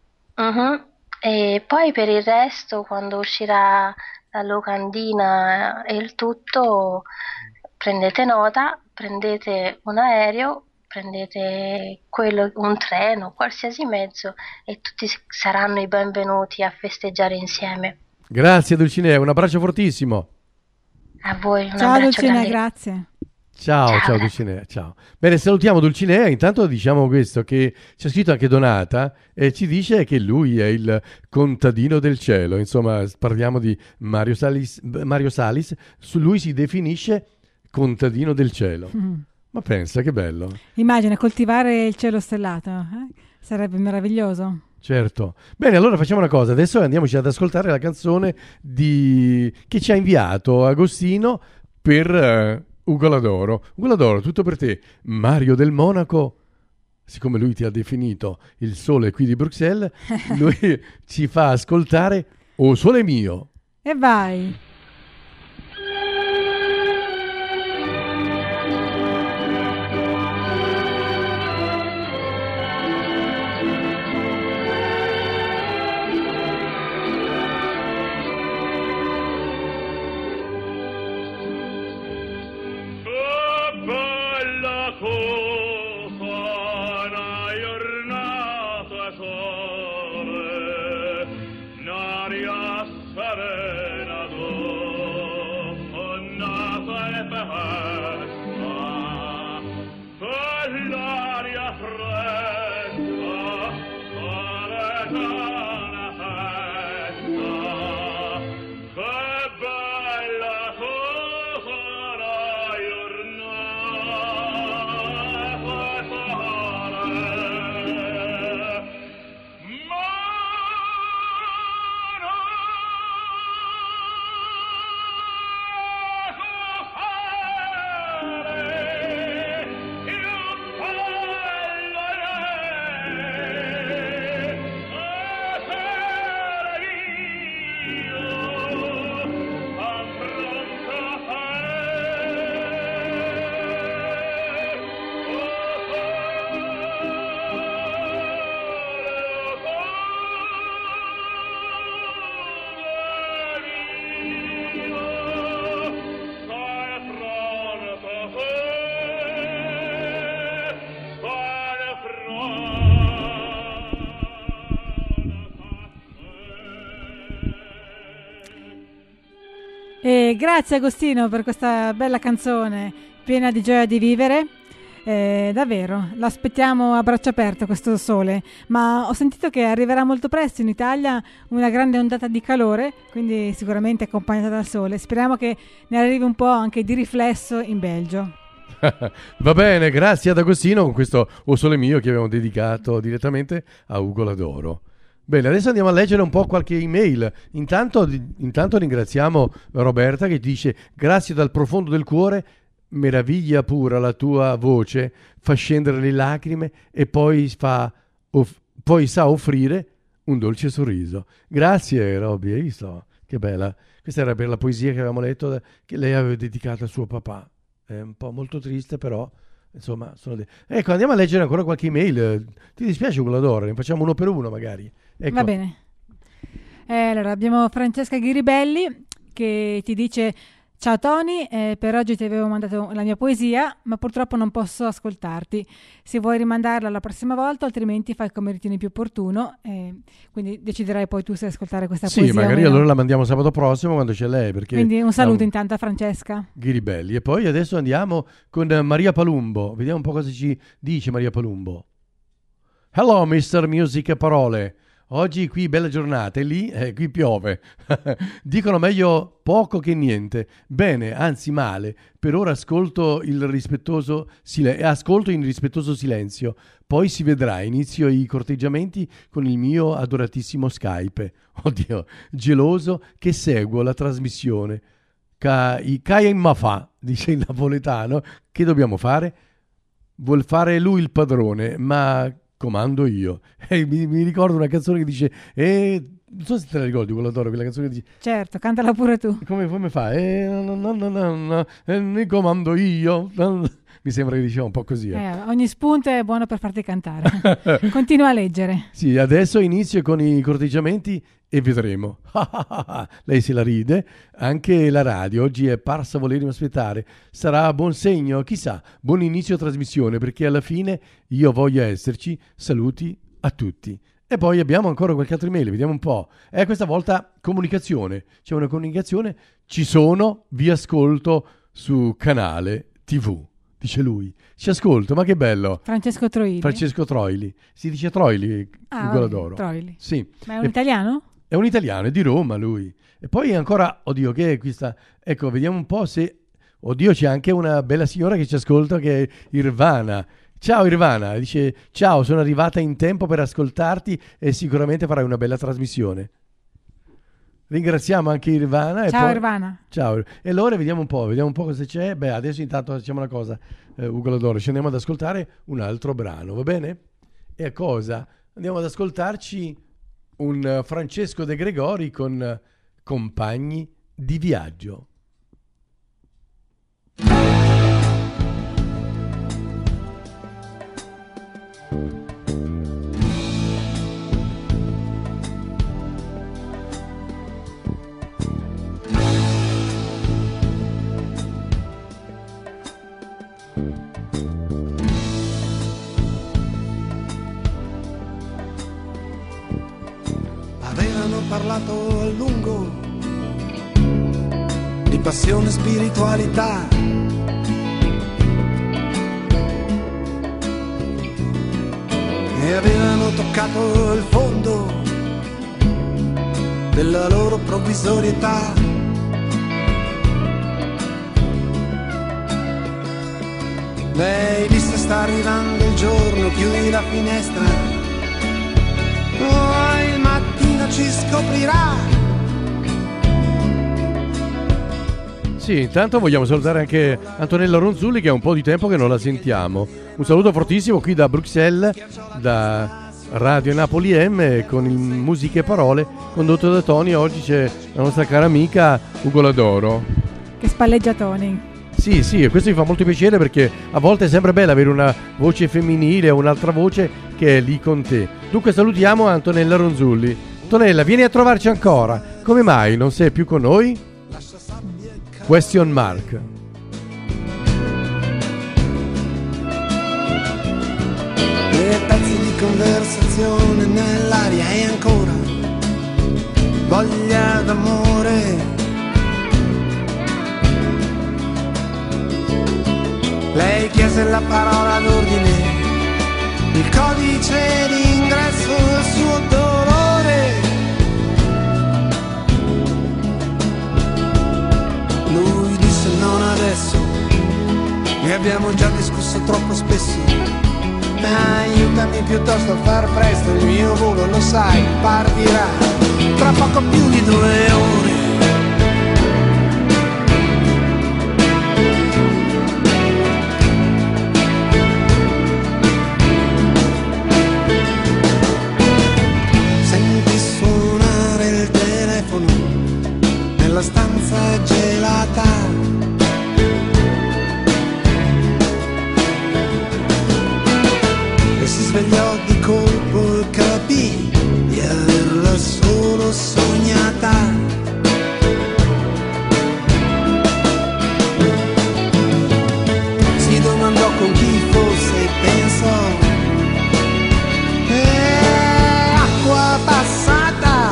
E poi per il resto, quando uscirà la locandina e il tutto, prendete nota, prendete un aereo, prendete un treno, qualsiasi mezzo, e tutti saranno i benvenuti a festeggiare insieme. Grazie Dulcinea, un abbraccio fortissimo. A voi, un Ciao abbraccio Dulcinea, grande. grazie. Ciao Dulcinea, ciao. Bene, salutiamo Dulcinea, intanto diciamo questo, che c'è scritto anche Donata e ci dice che lui è il contadino del cielo, insomma parliamo di Mario Salis, su lui si definisce contadino del cielo. Ma pensa che bello. Immagina coltivare il cielo stellato, sarebbe meraviglioso. Certo. Bene, allora facciamo una cosa, adesso andiamoci ad ascoltare la canzone che ci ha inviato Agostino per Ugo Ladoro. Ugo Ladoro, tutto per te. Mario del Monaco, siccome lui ti ha definito il sole qui di Bruxelles, lui ci fa ascoltare O Sole Mio. E vai. E grazie Agostino per questa bella canzone piena di gioia di vivere. Davvero, l'aspettiamo a braccia aperte questo sole, ma ho sentito che arriverà molto presto in Italia una grande ondata di calore, quindi sicuramente accompagnata dal sole. Speriamo che ne arrivi un po' anche di riflesso in Belgio. Va bene, grazie ad Agostino con questo O Sole Mio che abbiamo dedicato direttamente a Ugo Ladoro. Bene, adesso andiamo a leggere un po' qualche email. Intanto ringraziamo Roberta che dice: grazie dal profondo del cuore, meraviglia pura la tua voce, fa scendere le lacrime e poi sa offrire un dolce sorriso. Grazie Robby, hai visto? Che bella. Questa era per la poesia che avevamo letto, che lei aveva dedicato a suo papà. È un po' molto triste, però insomma ecco, andiamo a leggere ancora qualche email. Ti dispiace Ugo Ladoro? Ne facciamo uno per uno magari. Ecco. Va bene. Allora abbiamo Francesca Ghiribelli che ti dice: ciao Tony, per oggi ti avevo mandato la mia poesia, ma purtroppo non posso ascoltarti. Se vuoi rimandarla la prossima volta, altrimenti fai come ritieni più opportuno. Quindi deciderai poi tu se ascoltare questa poesia. Sì, magari allora la mandiamo sabato prossimo quando c'è lei. Quindi un saluto intanto a Francesca Ghiribelli. E poi adesso andiamo con Maria Palumbo. Vediamo un po' cosa ci dice Maria Palumbo. Hello Mr. Music e Parole. Oggi qui bella giornata e lì qui piove. Dicono meglio poco che niente. Bene, anzi male. Per ora ascolto in rispettoso silenzio. Poi si vedrà. Inizio i corteggiamenti con il mio adoratissimo Skype. Oddio, geloso che seguo la trasmissione. Kaya in Mafà, dice il napoletano. Che dobbiamo fare? Vuol fare lui il padrone, ma comando io. Mi ricordo una canzone che dice non so se te la ricordi quella canzone che dice certo, cantala pure tu. Come fa? Ne comando io. Mi sembra che diceva un po' così. Ogni spunto è buono per farti cantare. Continua a leggere. Sì, adesso inizio con i corteggiamenti e vedremo. Lei se la ride. Anche la radio oggi è parsa volermi aspettare. Sarà buon segno, chissà, buon inizio trasmissione, perché alla fine io voglio esserci. Saluti a tutti. E poi abbiamo ancora qualche altro email, vediamo un po'. Questa volta comunicazione. C'è una comunicazione. Ci sono, vi ascolto su canale TV, dice lui. Ci ascolto, ma che bello. Francesco Troili. Si dice Troili, Ugola d'Oro. Troili. Sì. Ma è un italiano? È un italiano, è di Roma lui. E poi ancora, oddio, che è questa? Ecco, vediamo un po' se... Oddio, c'è anche una bella signora che ci ascolta, che è Irvana. Ciao Irvana, dice: ciao, sono arrivata in tempo per ascoltarti e sicuramente farai una bella trasmissione. Ringraziamo anche Irvana. Ciao poi... Irvana. Ciao. E allora vediamo un po' cosa c'è. Beh, adesso intanto facciamo una cosa, Ugola d'Oro, ci andiamo ad ascoltare un altro brano, va bene? E a cosa? Andiamo ad ascoltarci un Francesco De Gregori con Compagni di viaggio. Avevano parlato a lungo di passione e spiritualità, e avevano toccato il fondo della loro provvisorietà. Lei disse: sta arrivando il giorno, chiudi la finestra, poi il mattino ci scoprirà. Sì, intanto vogliamo salutare anche Antonella Ronzulli, che è un po' di tempo che non la sentiamo. Un saluto fortissimo qui da Bruxelles, da Radio Napoli M, con il Musiche e Parole condotto da Tony. Oggi c'è la nostra cara amica Ugola d'Oro, che spalleggia Tony. Sì, e questo mi fa molto piacere, perché a volte è sempre bello avere una voce femminile o un'altra voce che è lì con te. Dunque salutiamo Antonella Ronzulli. Antonella, vieni a trovarci ancora. Come mai non sei più con noi? Question mark. E pezzi di conversazione nell'aria e ancora voglia d'amore. Lei chiese la parola d'ordine, il codice d'ingresso del suo dolore. Lui disse: non adesso, ne abbiamo già discusso troppo spesso. Aiutami piuttosto a far presto, il mio volo, lo sai, partirà tra poco più di 2 ore. Senti suonare il telefono nella stanza gelata. E si svegliò di colpo e capì di averla solo sognata. Si domandò con chi fosse e pensò: è acqua passata.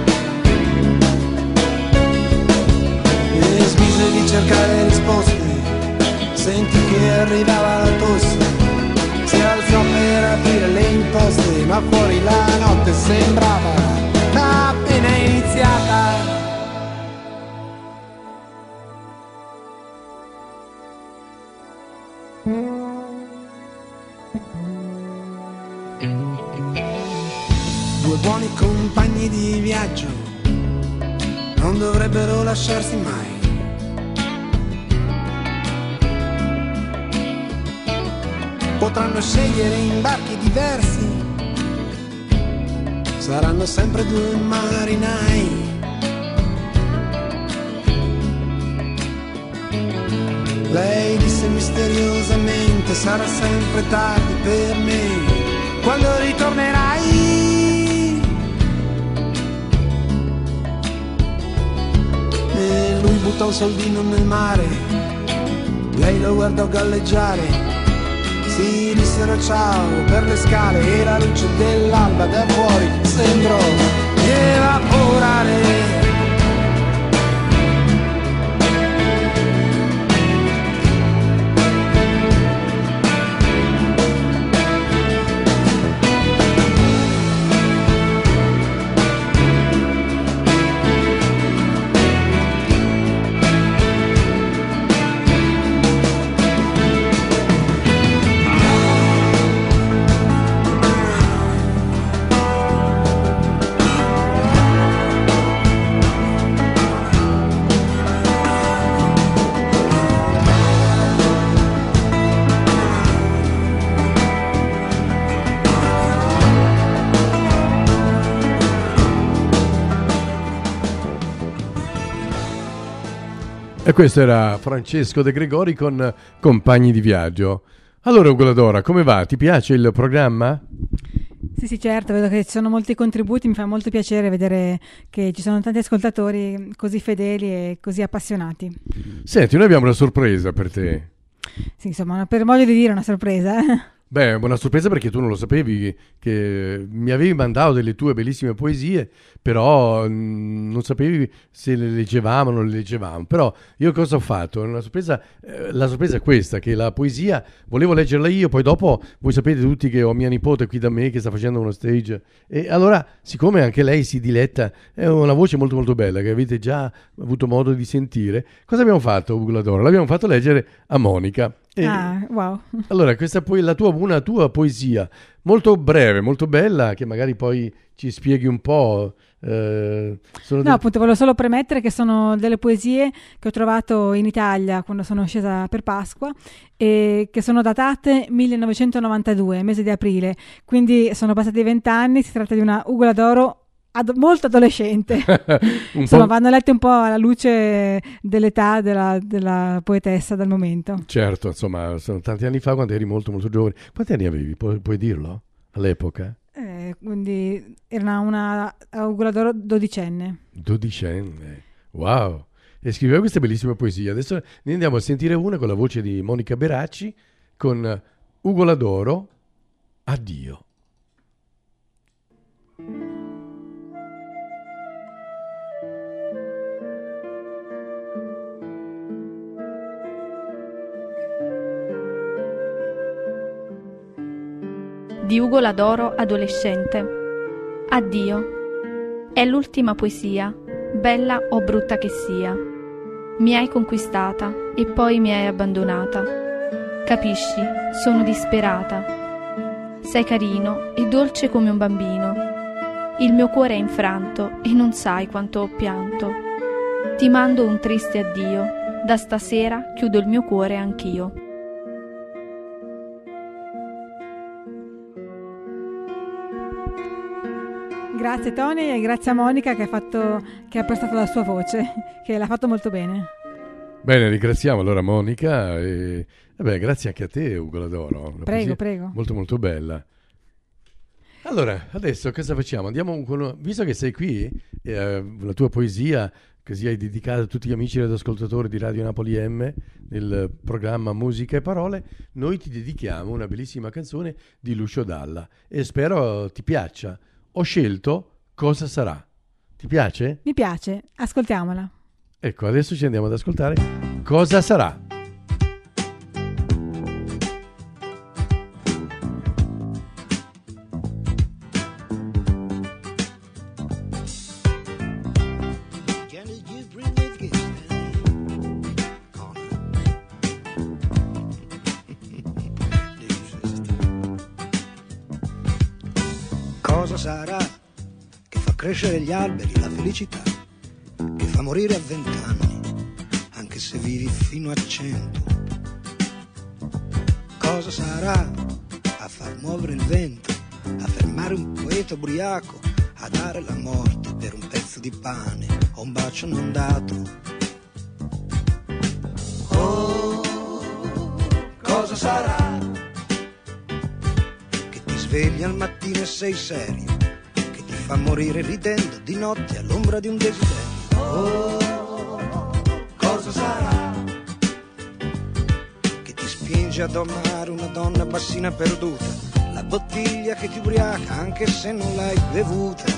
E smise di cercare risposte, sentì che arrivava la tosse. Si alzò per aprire le imposte, ma fuori la notte sembrava appena iniziata. Due buoni compagni di viaggio non dovrebbero lasciarsi mai. Potranno scegliere imbarchi diversi, saranno sempre 2 marinai. Lei disse misteriosamente: sarà sempre tardi per me quando ritornerai. E lui buttò un soldino nel mare, lei lo guardò galleggiare. Si dissero ciao per le scale e la luce dell'alba da fuori sembrò evaporare. E questo era Francesco De Gregori con Compagni di Viaggio. Allora Ugo Ladora, come va? Ti piace il programma? Sì, certo, vedo che ci sono molti contributi, mi fa molto piacere vedere che ci sono tanti ascoltatori così fedeli e così appassionati. Senti, noi abbiamo una sorpresa per te. Sì, insomma, per modo di dire una sorpresa. Beh, è una sorpresa perché tu non lo sapevi, che mi avevi mandato delle tue bellissime poesie, però non sapevi se le leggevamo o non le leggevamo. Però io cosa ho fatto? Una sorpresa, la sorpresa è questa, che la poesia volevo leggerla io, poi dopo voi sapete tutti che ho mia nipote qui da me che sta facendo uno stage, e allora siccome anche lei si diletta, è una voce molto molto bella che avete già avuto modo di sentire, cosa abbiamo fatto, Ugo Ladora? L'abbiamo fatto leggere a Monica. Wow. Allora, questa poi una tua poesia molto breve, molto bella, che magari poi ci spieghi un po'. Appunto, volevo solo premettere che sono delle poesie che ho trovato in Italia quando sono scesa per Pasqua e che sono datate 1992, mese di aprile, quindi sono passati 20 anni, si tratta di una Ugola d'Oro molto adolescente. Insomma, vanno lette un po' alla luce dell'età della poetessa del momento. Certo, insomma, sono tanti anni fa, quando eri molto molto giovane. Quanti anni avevi? Puoi dirlo? All'epoca? Quindi era una Ugola d'Oro dodicenne. Dodicenne, wow! E scriveva queste bellissime poesie. Adesso ne andiamo a sentire una con la voce di Monica Beracci con Ugola d'Oro, Addio. Di Ugola d'Oro adolescente. Addio. È l'ultima poesia, bella o brutta che sia. Mi hai conquistata e poi mi hai abbandonata. Capisci, sono disperata. Sei carino e dolce come un bambino. Il mio cuore è infranto e non sai quanto ho pianto. Ti mando un triste addio. Da stasera chiudo il mio cuore anch'io. Grazie Tony e grazie a Monica che ha prestato la sua voce, che l'ha fatto molto bene. Bene, ringraziamo allora Monica e grazie anche a te Ugo d'Oro. Prego. Molto molto bella. Allora, adesso cosa facciamo? Andiamo visto che sei qui, la tua poesia così hai dedicato a tutti gli amici ed ascoltatori di Radio Napoli M nel programma Musica e Parole, noi ti dedichiamo una bellissima canzone di Lucio Dalla e spero ti piaccia. Ho scelto Cosa sarà. Ti piace? Mi piace, ascoltiamola. Ecco, adesso ci andiamo ad ascoltare Cosa sarà. Cosa sarà che fa crescere gli alberi, la felicità, che fa morire a 20 anni, anche se vivi fino a 100? Cosa sarà a far muovere il vento, a fermare un poeta ubriaco, a dare la morte per un pezzo di pane o un bacio non dato? Oh, cosa sarà che ti svegli al mattino e sei serio, che ti fa morire ridendo di notte all'ombra di un desiderio? Oh, cosa sarà che ti spinge ad amare una donna bassina perduta, la bottiglia che ti ubriaca anche se non l'hai bevuta?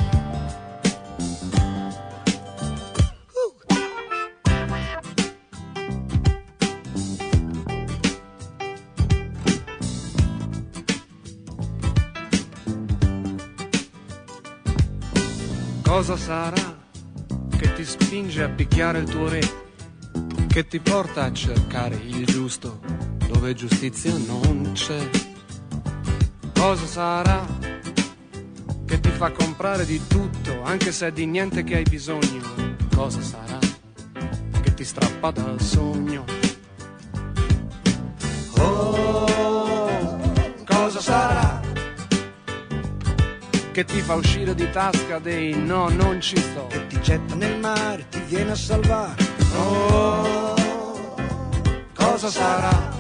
Cosa sarà che ti spinge a picchiare il tuo re, che ti porta a cercare il giusto dove giustizia non c'è? Cosa sarà che ti fa comprare di tutto anche se è di niente che hai bisogno? Cosa sarà che ti strappa dal sogno? Oh, cosa sarà che ti fa uscire di tasca dei no, non ci sto, che ti getta nel mare, ti viene a salvare Oh, cosa sarà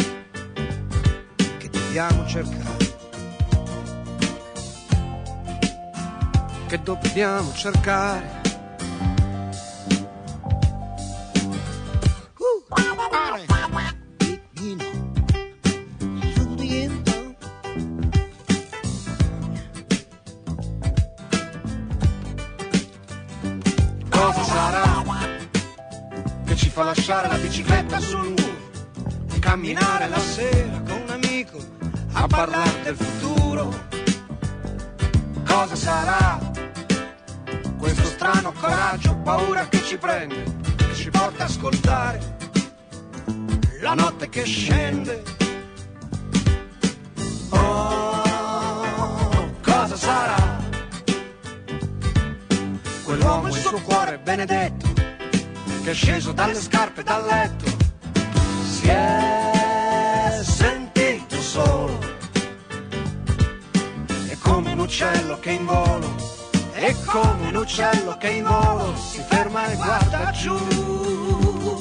che dobbiamo cercare? Che dobbiamo cercare. Cosa sarà che ci fa lasciare la bicicletta sul muro e camminare la sera con un amico a parlare del futuro? Cosa sarà questo strano coraggio, paura che ci prende, che ci porta a ascoltare la notte che scende? Oh, cosa sarà quell'uomo e il suo cuore benedetto che è sceso dalle scarpe dal letto, si è sentito solo, è come un uccello che in volo, è come un uccello che in volo si ferma e guarda giù.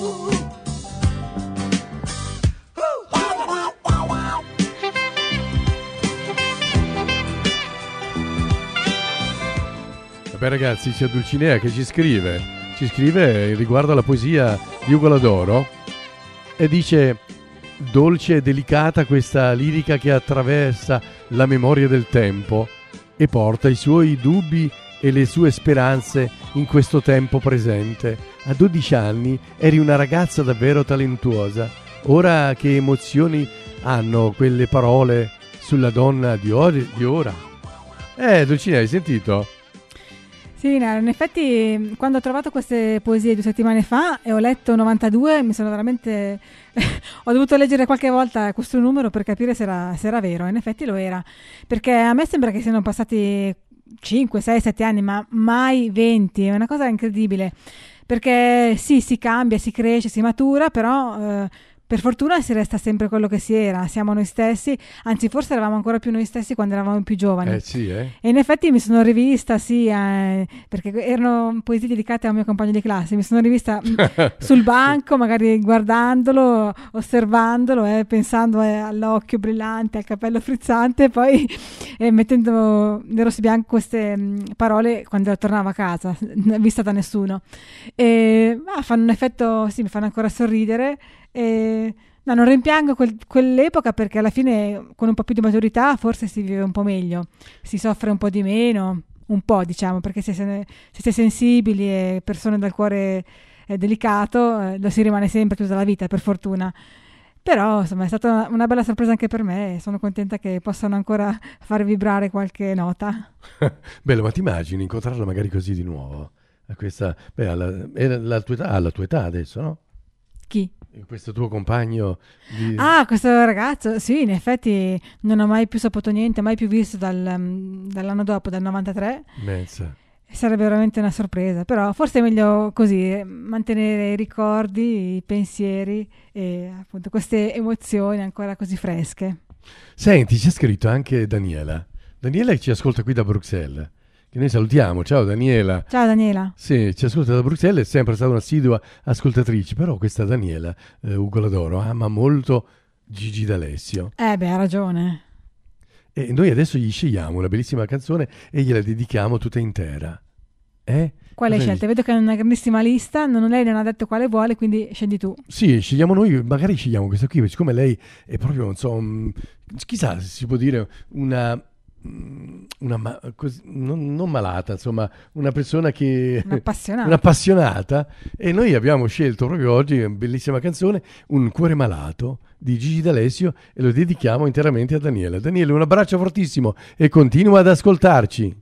Beh ragazzi, c'è Dulcinea che ci scrive riguardo alla poesia di Ugo Ladoro e dice: dolce e delicata questa lirica che attraversa la memoria del tempo e porta i suoi dubbi e le sue speranze in questo tempo presente. A 12 anni eri una ragazza davvero talentuosa. Ora che emozioni hanno quelle parole sulla donna di ora? Dulcinea, hai sentito? Sì, in effetti quando ho trovato queste poesie 2 settimane fa e ho letto 92, mi sono veramente... ho dovuto leggere qualche volta questo numero per capire se era vero. In effetti lo era, perché a me sembra che siano passati 5, 6, 7 anni, ma mai 20. È una cosa incredibile, perché sì, si cambia, si cresce, si matura, però... per fortuna si resta sempre quello che si era, siamo noi stessi, anzi forse eravamo ancora più noi stessi quando eravamo più giovani. Sì, E in effetti mi sono rivista, perché erano poesie dedicate a un mio compagno di classe, mi sono rivista sul banco, magari guardandolo, osservandolo, pensando all'occhio brillante, al capello frizzante, e poi mettendo nero su bianco queste parole quando tornavo a casa, vista da nessuno. Fanno un effetto, sì, mi fanno ancora sorridere. No, non rimpiango quell'epoca, perché alla fine con un po' più di maturità forse si vive un po' meglio, si soffre un po' di meno, un po', diciamo, perché se siete sensibili e persone dal cuore delicato, lo si rimane sempre tutta la vita, per fortuna. Però insomma è stata una bella sorpresa anche per me e sono contenta che possano ancora far vibrare qualche nota. Bello, ma ti immagini incontrarla magari così di nuovo? Alla tua età adesso, no? Chi? Questo tuo compagno questo ragazzo, sì, in effetti non ho mai più saputo niente, mai più visto dall'anno dopo, dal 93. Mensa. Sarebbe veramente una sorpresa, però forse è meglio così, mantenere i ricordi, i pensieri e appunto queste emozioni ancora così fresche. Senti, c'è scritto anche Daniela che ci ascolta qui da Bruxelles, che noi salutiamo. Ciao Daniela. Ciao Daniela. Sì, ci ascolta da Bruxelles, è sempre stata un'assidua ascoltatrice, però questa Daniela, Ugo Ladoro, ama molto Gigi D'Alessio. Ha ragione. E noi adesso gli scegliamo una bellissima canzone e gliela dedichiamo tutta intera. Quale hai scelto? Vedo che è una grandissima lista, lei non ha detto quale vuole, quindi scegli tu. Sì, scegliamo noi, magari scegliamo questa qui, siccome lei è proprio, non so, chissà se si può dire non malata, insomma, una persona che... Un'appassionata. E noi abbiamo scelto proprio oggi una bellissima canzone, Un cuore malato, di Gigi D'Alessio, e lo dedichiamo interamente a Daniele. Daniele, un abbraccio fortissimo e continua ad ascoltarci.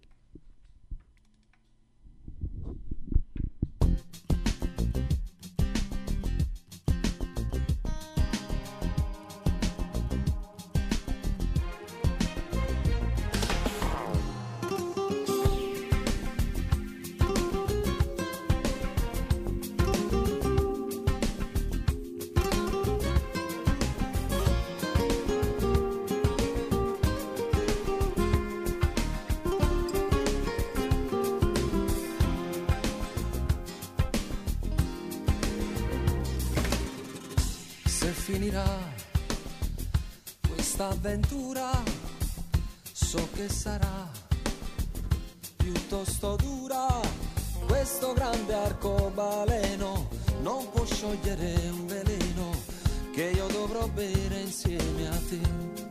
finirà questa avventura, so che sarà piuttosto dura. Questo grande arcobaleno non può sciogliere un veleno che io dovrò bere insieme a te.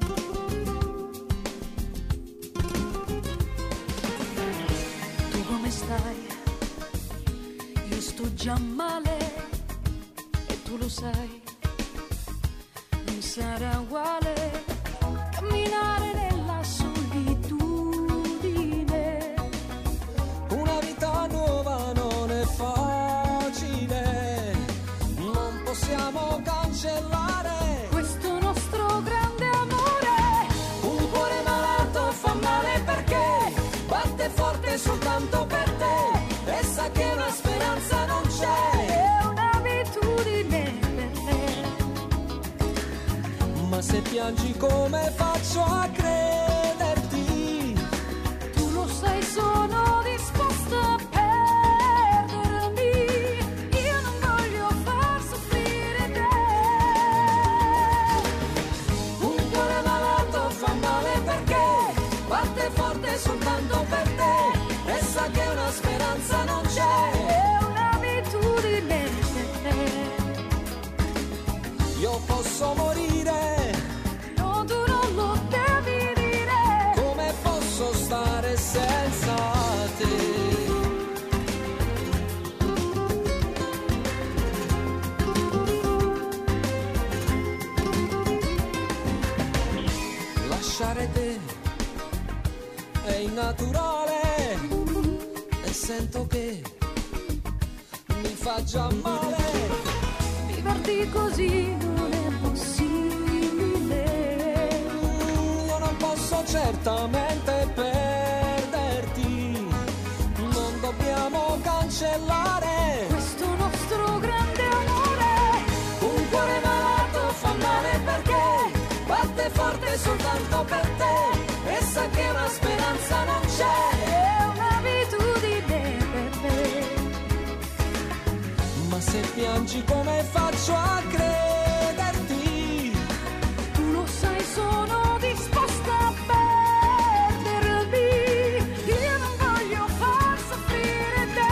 Tu come stai? Io sto già male e tu lo sai, non sarà uguale camminare nella solitudine. Una vita nuova non è facile, non possiamo cancellare questo nostro grande amore. Un cuore malato fa male perché batte forte soltanto per te e sa che una speranza non c'è. È un'abitudine per me. Ma se piangi come faccio a crederti? Tu lo sai, sono disposta a perdermi. Io non voglio far soffrire te. Un cuore malato fa male perché batte forte soltanto per te e sa che una speranza non c'è. È un'abitudine per me. Io posso morire, no, tu non lo devi dire. come posso stare senza te? Lasciare te è innaturale e sento che mi fa già male. Viverti così non è possibile. Io non posso certamente perderti, non dobbiamo cancellare questo nostro grande amore. un cuore malato fa male perché batte forte soltanto per te e sa che una speranza non c'è. È un'abitudine per me. Ma se piangi come faccio a crederti? Tu lo sai, sono disposta a perdermi. Io non voglio far soffrire te.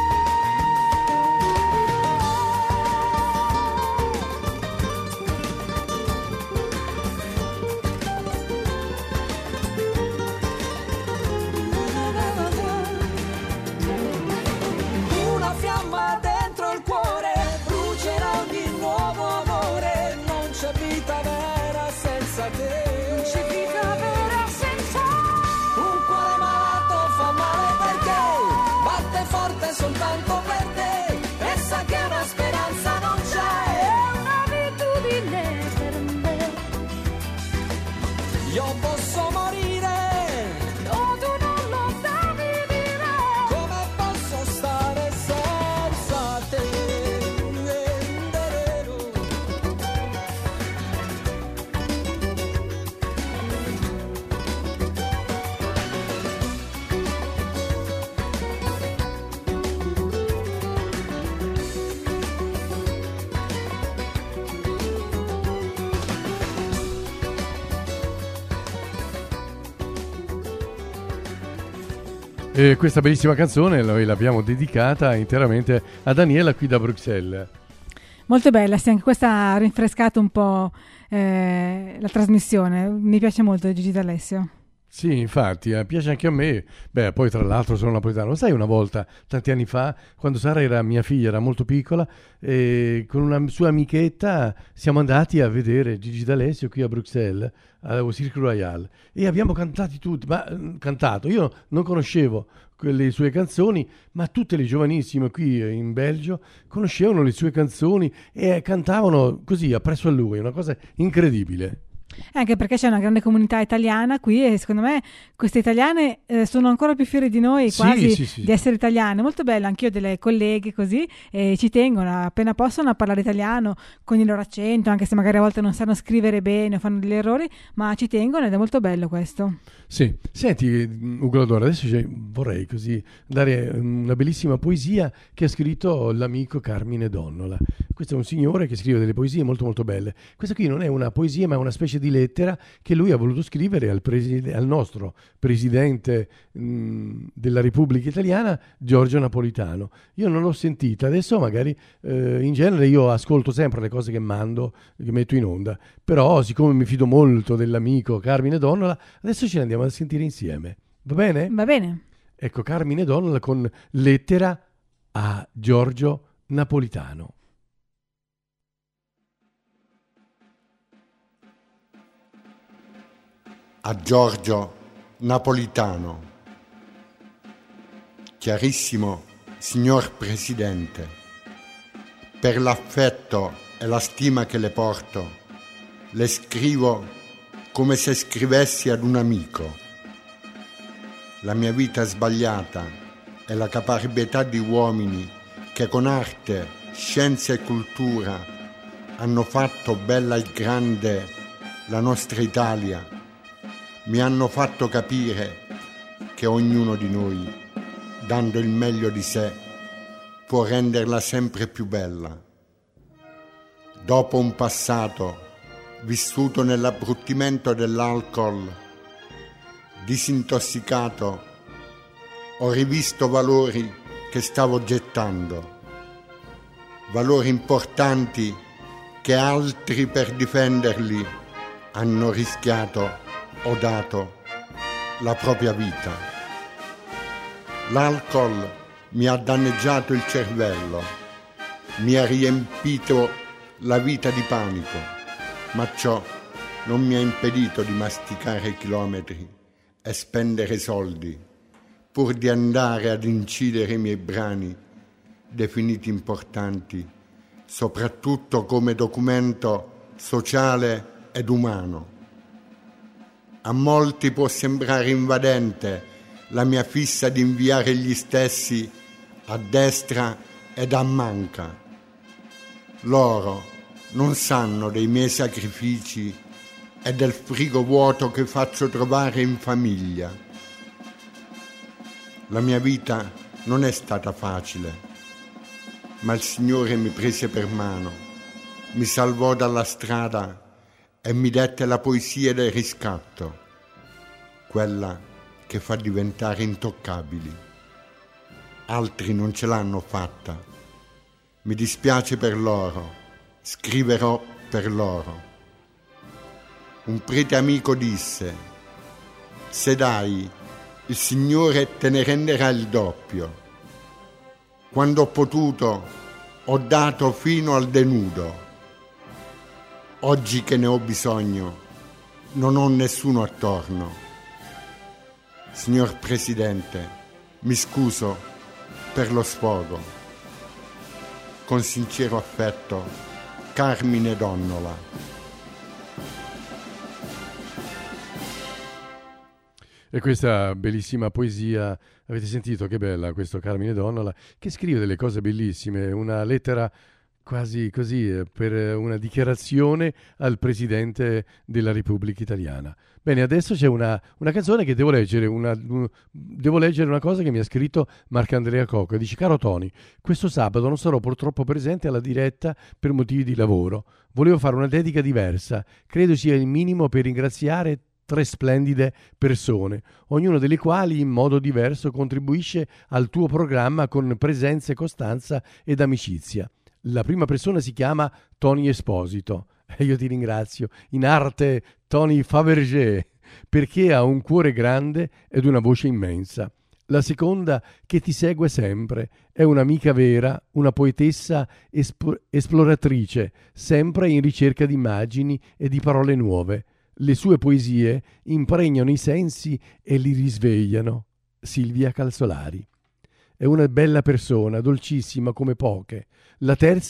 Una fiamma dentro il cuore brucerà ogni nuovo amore. Non c'è vita vera senza te. Non c'è vita vera senza. Un cuore malato fa male perché batte forte soltanto per te e sa che una speranza non c'è. È un'abitudine per me. Io posso morire, No, tu non lo devi dire. come posso stare senza te? E questa bellissima canzone noi l'abbiamo dedicata interamente a Daniela qui da Bruxelles. Molto bella, sì, anche questa ha rinfrescato un po' la trasmissione. Mi piace molto Gigi D'Alessio. Sì, infatti, piace anche a me. Beh, poi tra l'altro sono napoletano. Sai, una volta, tanti anni fa, quando Sara era mia figlia, era molto piccola, con una sua amichetta siamo andati a vedere Gigi D'Alessio qui a Bruxelles, al Cirque Royal, e abbiamo cantati tutti, cantato. Io non conoscevo quelle sue canzoni, ma tutte le giovanissime qui in Belgio conoscevano le sue canzoni e cantavano così appresso a lui, una cosa incredibile. Anche perché c'è una grande comunità italiana qui e secondo me queste italiane sono ancora più fiere di noi quasi di essere italiane. Molto bello, anch'io ho delle colleghe così e ci tengono appena possono a parlare italiano con il loro accento, anche se magari a volte non sanno scrivere bene o fanno degli errori, ma ci tengono ed è molto bello questo. Sì, senti Ugo Ladora, adesso vorrei così dare una bellissima poesia che ha scritto l'amico Carmine Donnola. Questo è un signore che scrive delle poesie molto molto belle. Questa qui non è una poesia ma è una specie di lettera che lui ha voluto scrivere al nostro presidente della Repubblica Italiana, Giorgio Napolitano. Io non l'ho sentita, adesso magari in genere io ascolto sempre le cose che mando, che metto in onda, però siccome mi fido molto dell'amico Carmine Donnola, adesso ce ne andiamo a sentire insieme. Va bene? Va bene. Ecco Carmine Donnola con lettera a Giorgio Napolitano. A Giorgio Napolitano. Chiarissimo signor Presidente, per l'affetto e la stima che le porto, le scrivo come se scrivessi ad un amico. La mia vita sbagliata e la caparbietà di uomini che con arte, scienza e cultura hanno fatto bella e grande la nostra Italia, mi hanno fatto capire che ognuno di noi, dando il meglio di sé, può renderla sempre più bella. Dopo un passato vissuto nell'abbruttimento dell'alcol, disintossicato, ho rivisto valori che stavo gettando, valori importanti che altri per difenderli hanno rischiato o dato la propria vita. L'alcol mi ha danneggiato il cervello, mi ha riempito la vita di panico, ma ciò non mi ha impedito di masticare chilometri e spendere soldi pur di andare ad incidere i miei brani definiti importanti, soprattutto come documento sociale ed umano. A molti può sembrare invadente la mia fissa di inviare gli stessi a destra ed a manca. Loro non sanno dei miei sacrifici e del frigo vuoto che faccio trovare in famiglia. La mia vita non è stata facile, ma il Signore mi prese per mano, mi salvò dalla strada e mi dette la poesia del riscatto, quella che fa diventare intoccabili. Altri non ce l'hanno fatta. Mi dispiace per loro, scriverò per loro. Un prete amico disse: se dai, il Signore te ne renderà il doppio. Quando ho potuto, ho dato fino al denudo. Oggi che ne ho bisogno, non ho nessuno attorno. Signor Presidente, mi scuso per lo sfogo. Con sincero affetto, Carmine Donnola. E questa bellissima poesia, avete sentito che bella questo Carmine Donnola, che scrive delle cose bellissime, una lettera quasi così per una dichiarazione al Presidente della Repubblica Italiana. Bene, adesso c'è una canzone che devo leggere, devo leggere una cosa che mi ha scritto Marcandrea Cocco. Dice: caro Tony, questo sabato non sarò purtroppo presente alla diretta per motivi di lavoro. Volevo fare una dedica diversa, credo sia il minimo per ringraziare 3 splendide persone, ognuna delle quali in modo diverso contribuisce al tuo programma con presenza, costanza ed amicizia. La prima persona si chiama Tony Esposito, e io ti ringrazio, in arte Tony Fabergé, perché ha un cuore grande ed una voce immensa. La seconda, che ti segue sempre, è un'amica vera, una poetessa esploratrice, sempre in ricerca di immagini e di parole nuove. Le sue poesie impregnano i sensi e li risvegliano. Silvia Calzolari. È una bella persona, dolcissima come poche. La terza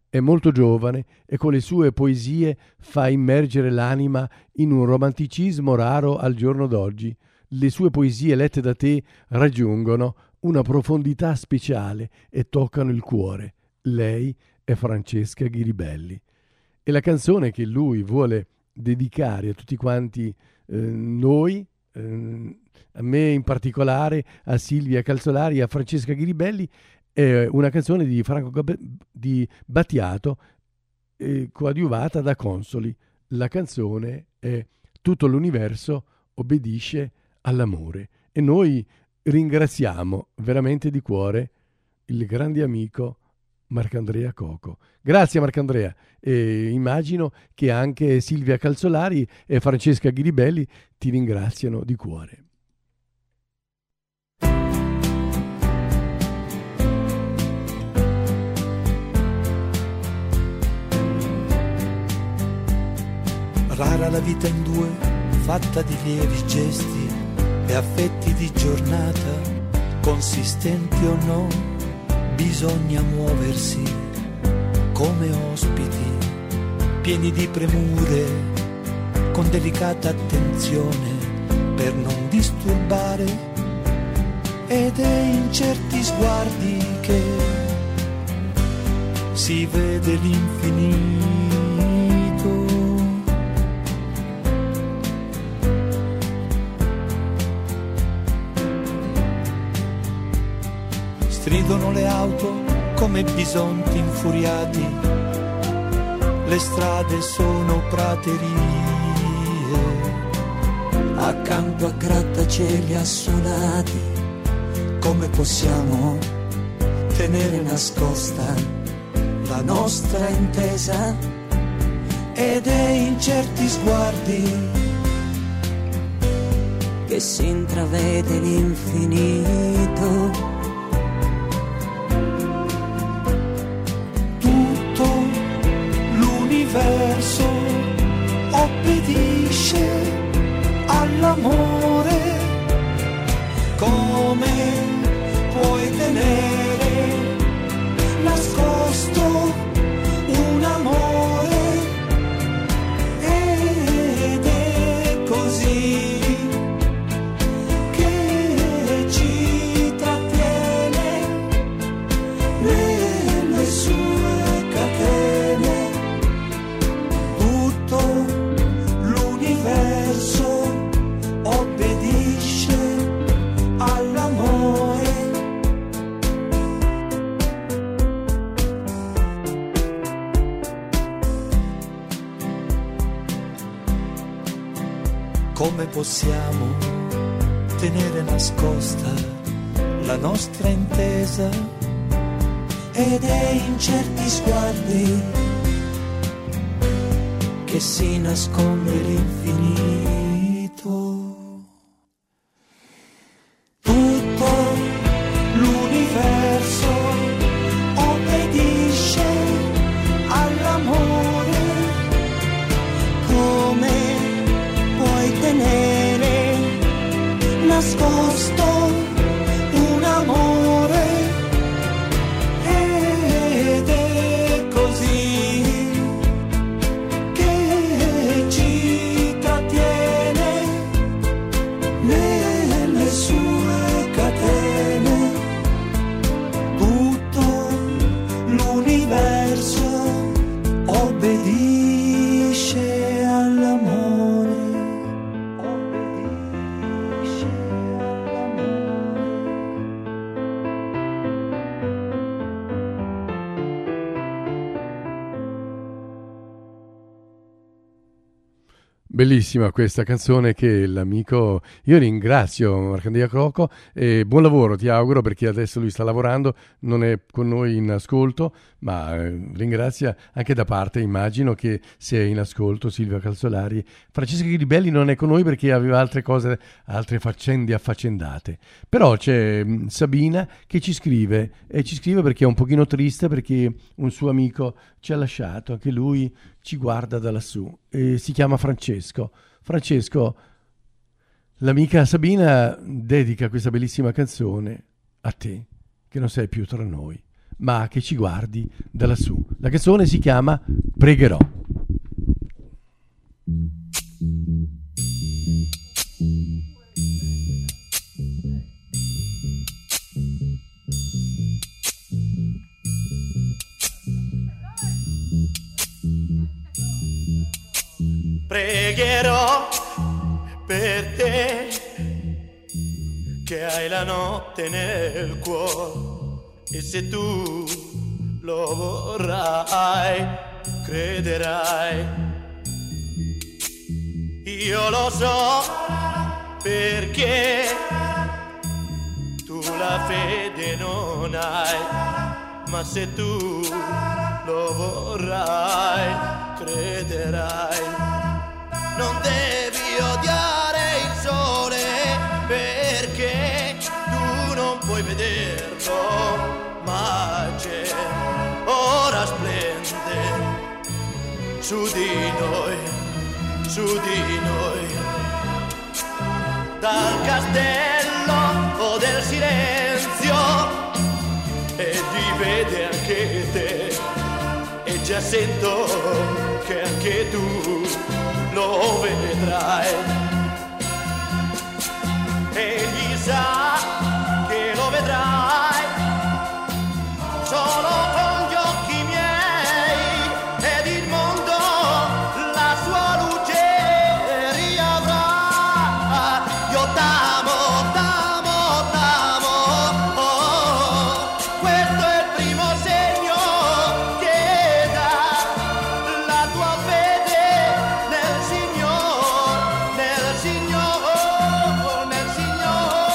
È molto giovane e con le sue poesie fa immergere l'anima in un romanticismo raro al giorno d'oggi. Le sue poesie lette da te raggiungono una profondità speciale e toccano il cuore. Lei è Francesca Ghiribelli. E la canzone che lui vuole dedicare a tutti quanti noi, a me in particolare, a Silvia Calzolari e a Francesca Ghiribelli, è una canzone di Franco di Battiato, coadiuvata da Consoli. La canzone è Tutto l'universo obbedisce all'amore, e noi ringraziamo veramente di cuore il grande amico Marcandrea Coco. Grazie Marcandrea, e immagino che anche Silvia Calzolari e Francesca Ghiribelli ti ringraziano di cuore. Rara la vita in due, fatta di lievi gesti e affetti di giornata, consistenti o no, bisogna muoversi come ospiti, pieni di premure, con delicata attenzione per non disturbare, ed è in certi sguardi che si vede l'infinito. Stridono le auto come bisonti infuriati, le strade sono praterie, accanto a grattacieli assolati. Come possiamo tenere nascosta la nostra intesa? Ed è in certi sguardi che si intravede l'infinito. L'universo obbedisce all'amore. Come puoi tenere nascosto un amore? Ed è così che ci trattiene nelle sue catene. Obbedisce all'amore. Come possiamo tenere nascosta la nostra intesa? Ed è in certi sguardi che si nasconde l'infinito. Tutto l'universo obbedisce all'amore. Come puoi tenere nascosto un amore? Ed è così che ci trattiene nelle sue catene. Tutto l'universo obbedisce all'amore. Obbedisce all'amore. Bellissima questa canzone che l'amico, io ringrazio Marcandrea Coco e buon lavoro, ti auguro, perché adesso lui sta lavorando, non è con noi in ascolto, ma ringrazia anche da parte, immagino che sia in ascolto, Silvia Calzolari. Francesca Ghiribelli non è con noi perché aveva altre cose, altre faccende affaccendate, però c'è Sabina che ci scrive, e ci scrive perché è un pochino triste, perché un suo amico ci ha lasciato, anche lui ci guarda da lassù, e si chiama Francesco. Francesco, l'amica Sabina dedica questa bellissima canzone a te, che non sei più tra noi, ma che ci guardi da lassù. La canzone si chiama Pregherò. Pregherò per te che hai la notte nel cuore, e se tu lo vorrai, crederai. Io lo so perché tu la fede non hai, ma se tu lo vorrai, crederai. Non devi odiare il sole perché tu non puoi vederlo, ma c'è, ora splende su di noi, su di noi. Dal castello del silenzio egli vede anche te, e già sento che anche tu lo vedrai. Egli sa che lo vedrai solo con gli occhi miei, ed il mondo la sua luce riavrà. Io t'amo, t'amo, t'amo, oh, questo è il primo segno che dà la tua fede nel Signore, nel Signore, nel Signore.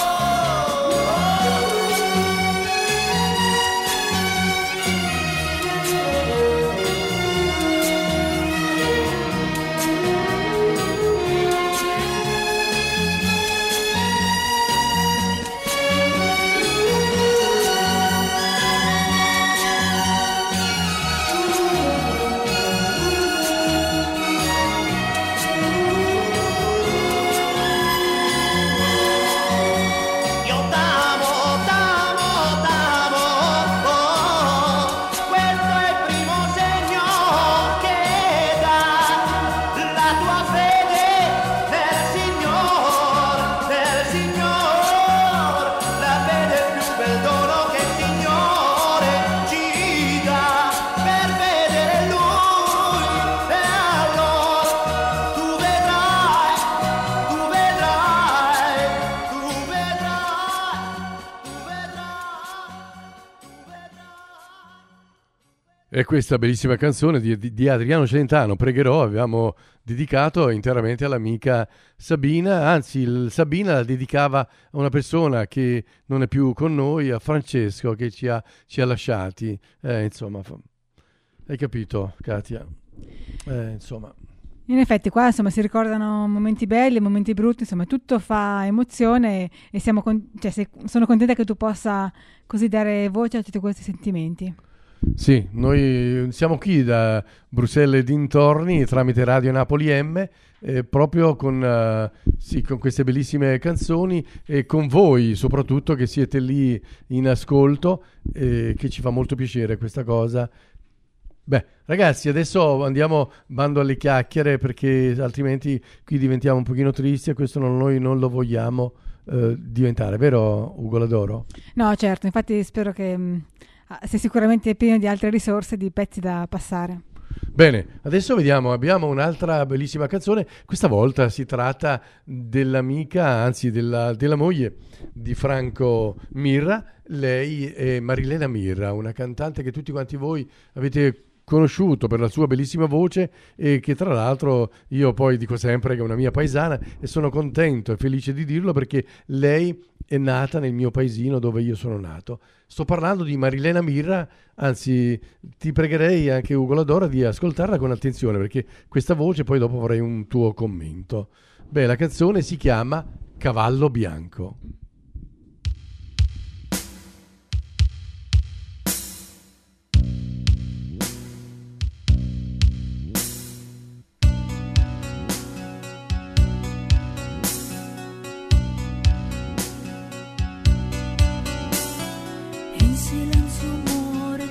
Io t'amo, t'amo, t'amo, oh, questo è il primo segno che dà la tua fede nel Signore, nel Signore. La fede è il più bel dono che il Signore ci dà per vedere Lui, e allora tu vedrai, tu vedrai, tu vedrai, tu vedrai. E questa bellissima canzone di Adriano Celentano, Pregherò, abbiamo dedicato interamente all'amica Sabina, anzi Sabina la dedicava a una persona che non è più con noi, a Francesco, che ci ha lasciati. Insomma, hai capito, Katia? Insomma. In effetti qua insomma si ricordano momenti belli, momenti brutti, insomma tutto fa emozione, e sono contenta che tu possa così dare voce a tutti questi sentimenti. Sì, noi siamo qui da Bruxelles e dintorni tramite Radio Napoli M, proprio con queste bellissime canzoni, e con voi soprattutto che siete lì in ascolto, che ci fa molto piacere questa cosa. Beh, ragazzi, adesso andiamo bando alle chiacchiere, perché altrimenti qui diventiamo un pochino tristi, e questo noi non lo vogliamo diventare, vero Ugo Ladoro? No, certo, infatti spero che sei sicuramente pieno di altre risorse, di pezzi da passare. Bene, adesso vediamo, abbiamo un'altra bellissima canzone, questa volta si tratta dell'amica, anzi della moglie di Franco Mirra. Lei è Marilena Mirra, una cantante che tutti quanti voi avete conosciuto per la sua bellissima voce, e che tra l'altro io poi dico sempre che è una mia paesana, e sono contento e felice di dirlo perché lei è nata nel mio paesino dove io sono nato. Sto parlando di Marilena Mirra, anzi ti pregherei anche Ugo Ladoro di ascoltarla con attenzione, perché questa voce poi dopo vorrei un tuo commento. Beh, la canzone si chiama Cavallo Bianco. In silenzio muore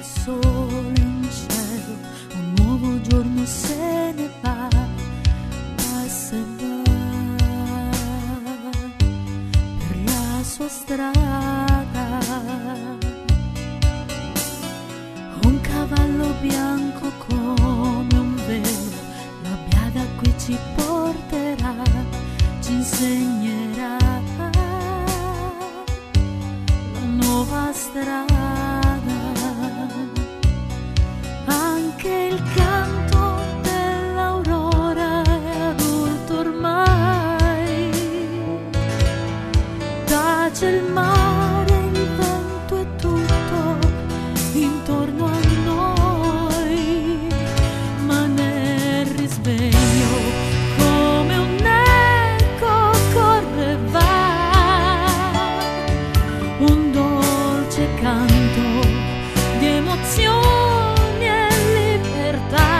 bianco come un velo, la via da qui ci porterà, ci insegnerà la nuova strada. Anche il canto dell'aurora è adulto ormai, tace il mare, il vento e tutto intorno a noi, ma nel risveglio come un eco corre e va, un dolce canto di emozioni e libertà.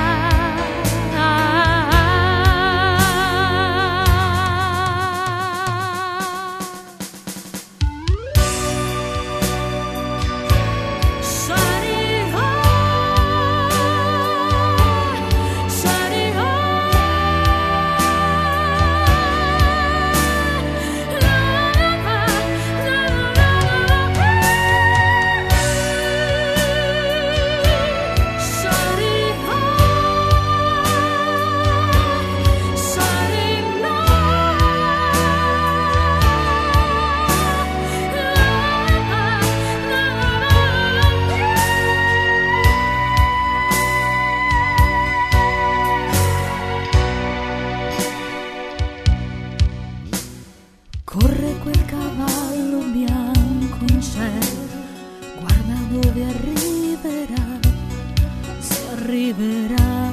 Corre quel cavallo bianco in cielo, guarda dove arriverà, se arriverà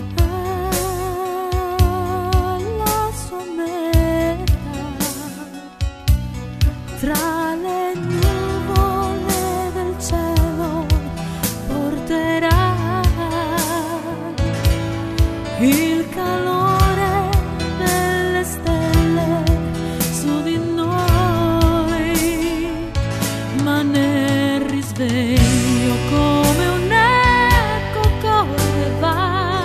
alla sua meta. Tra le nuvole del cielo porterà il calore delle stelle su di noi, ma nel risveglio come un eco corre e va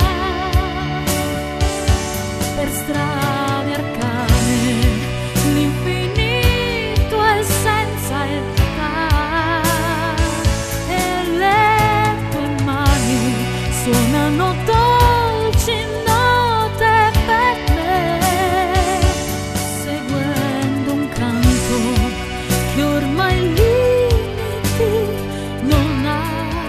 per strade arcane, l'infinito è senza età, e le tue mani suonano dolci note per me, seguendo un canto che ormai limiti non ha.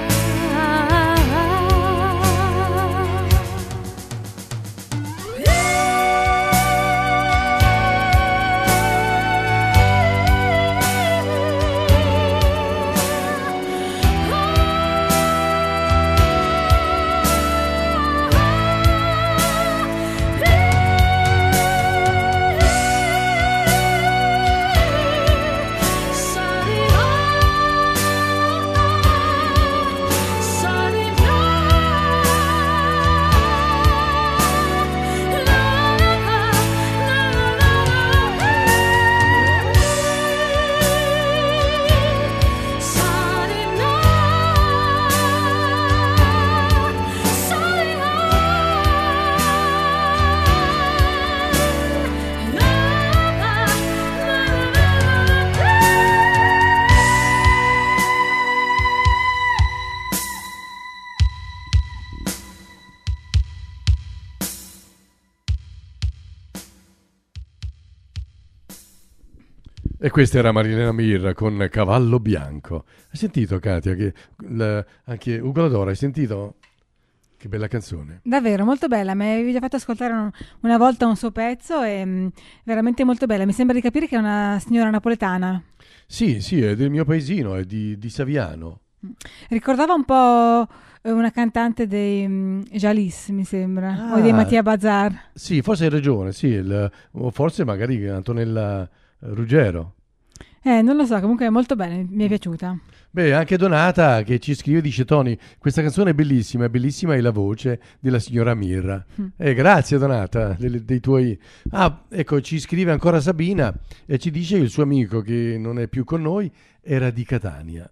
E questa era Marilena Mirra con Cavallo Bianco. Hai sentito, Katia, che anche Ugo La Doro, hai sentito? Che bella canzone. Davvero, molto bella. Mi avevi già fatto ascoltare una volta un suo pezzo e veramente molto bella. Mi sembra di capire che è una signora napoletana. Sì, è del mio paesino, è di Saviano. Ricordava un po' una cantante dei Jalis, mi sembra, o dei Mattia Bazar. Sì, forse hai ragione, sì, o forse magari Antonella Ruggero. Non lo so, comunque è molto bene, mi è piaciuta. Beh, anche Donata che ci scrive, dice: Tony, questa canzone è bellissima è la voce della signora Mirra. Grazie Donata dei tuoi... ecco, ci scrive ancora Sabina e ci dice che il suo amico, che non è più con noi, era di Catania.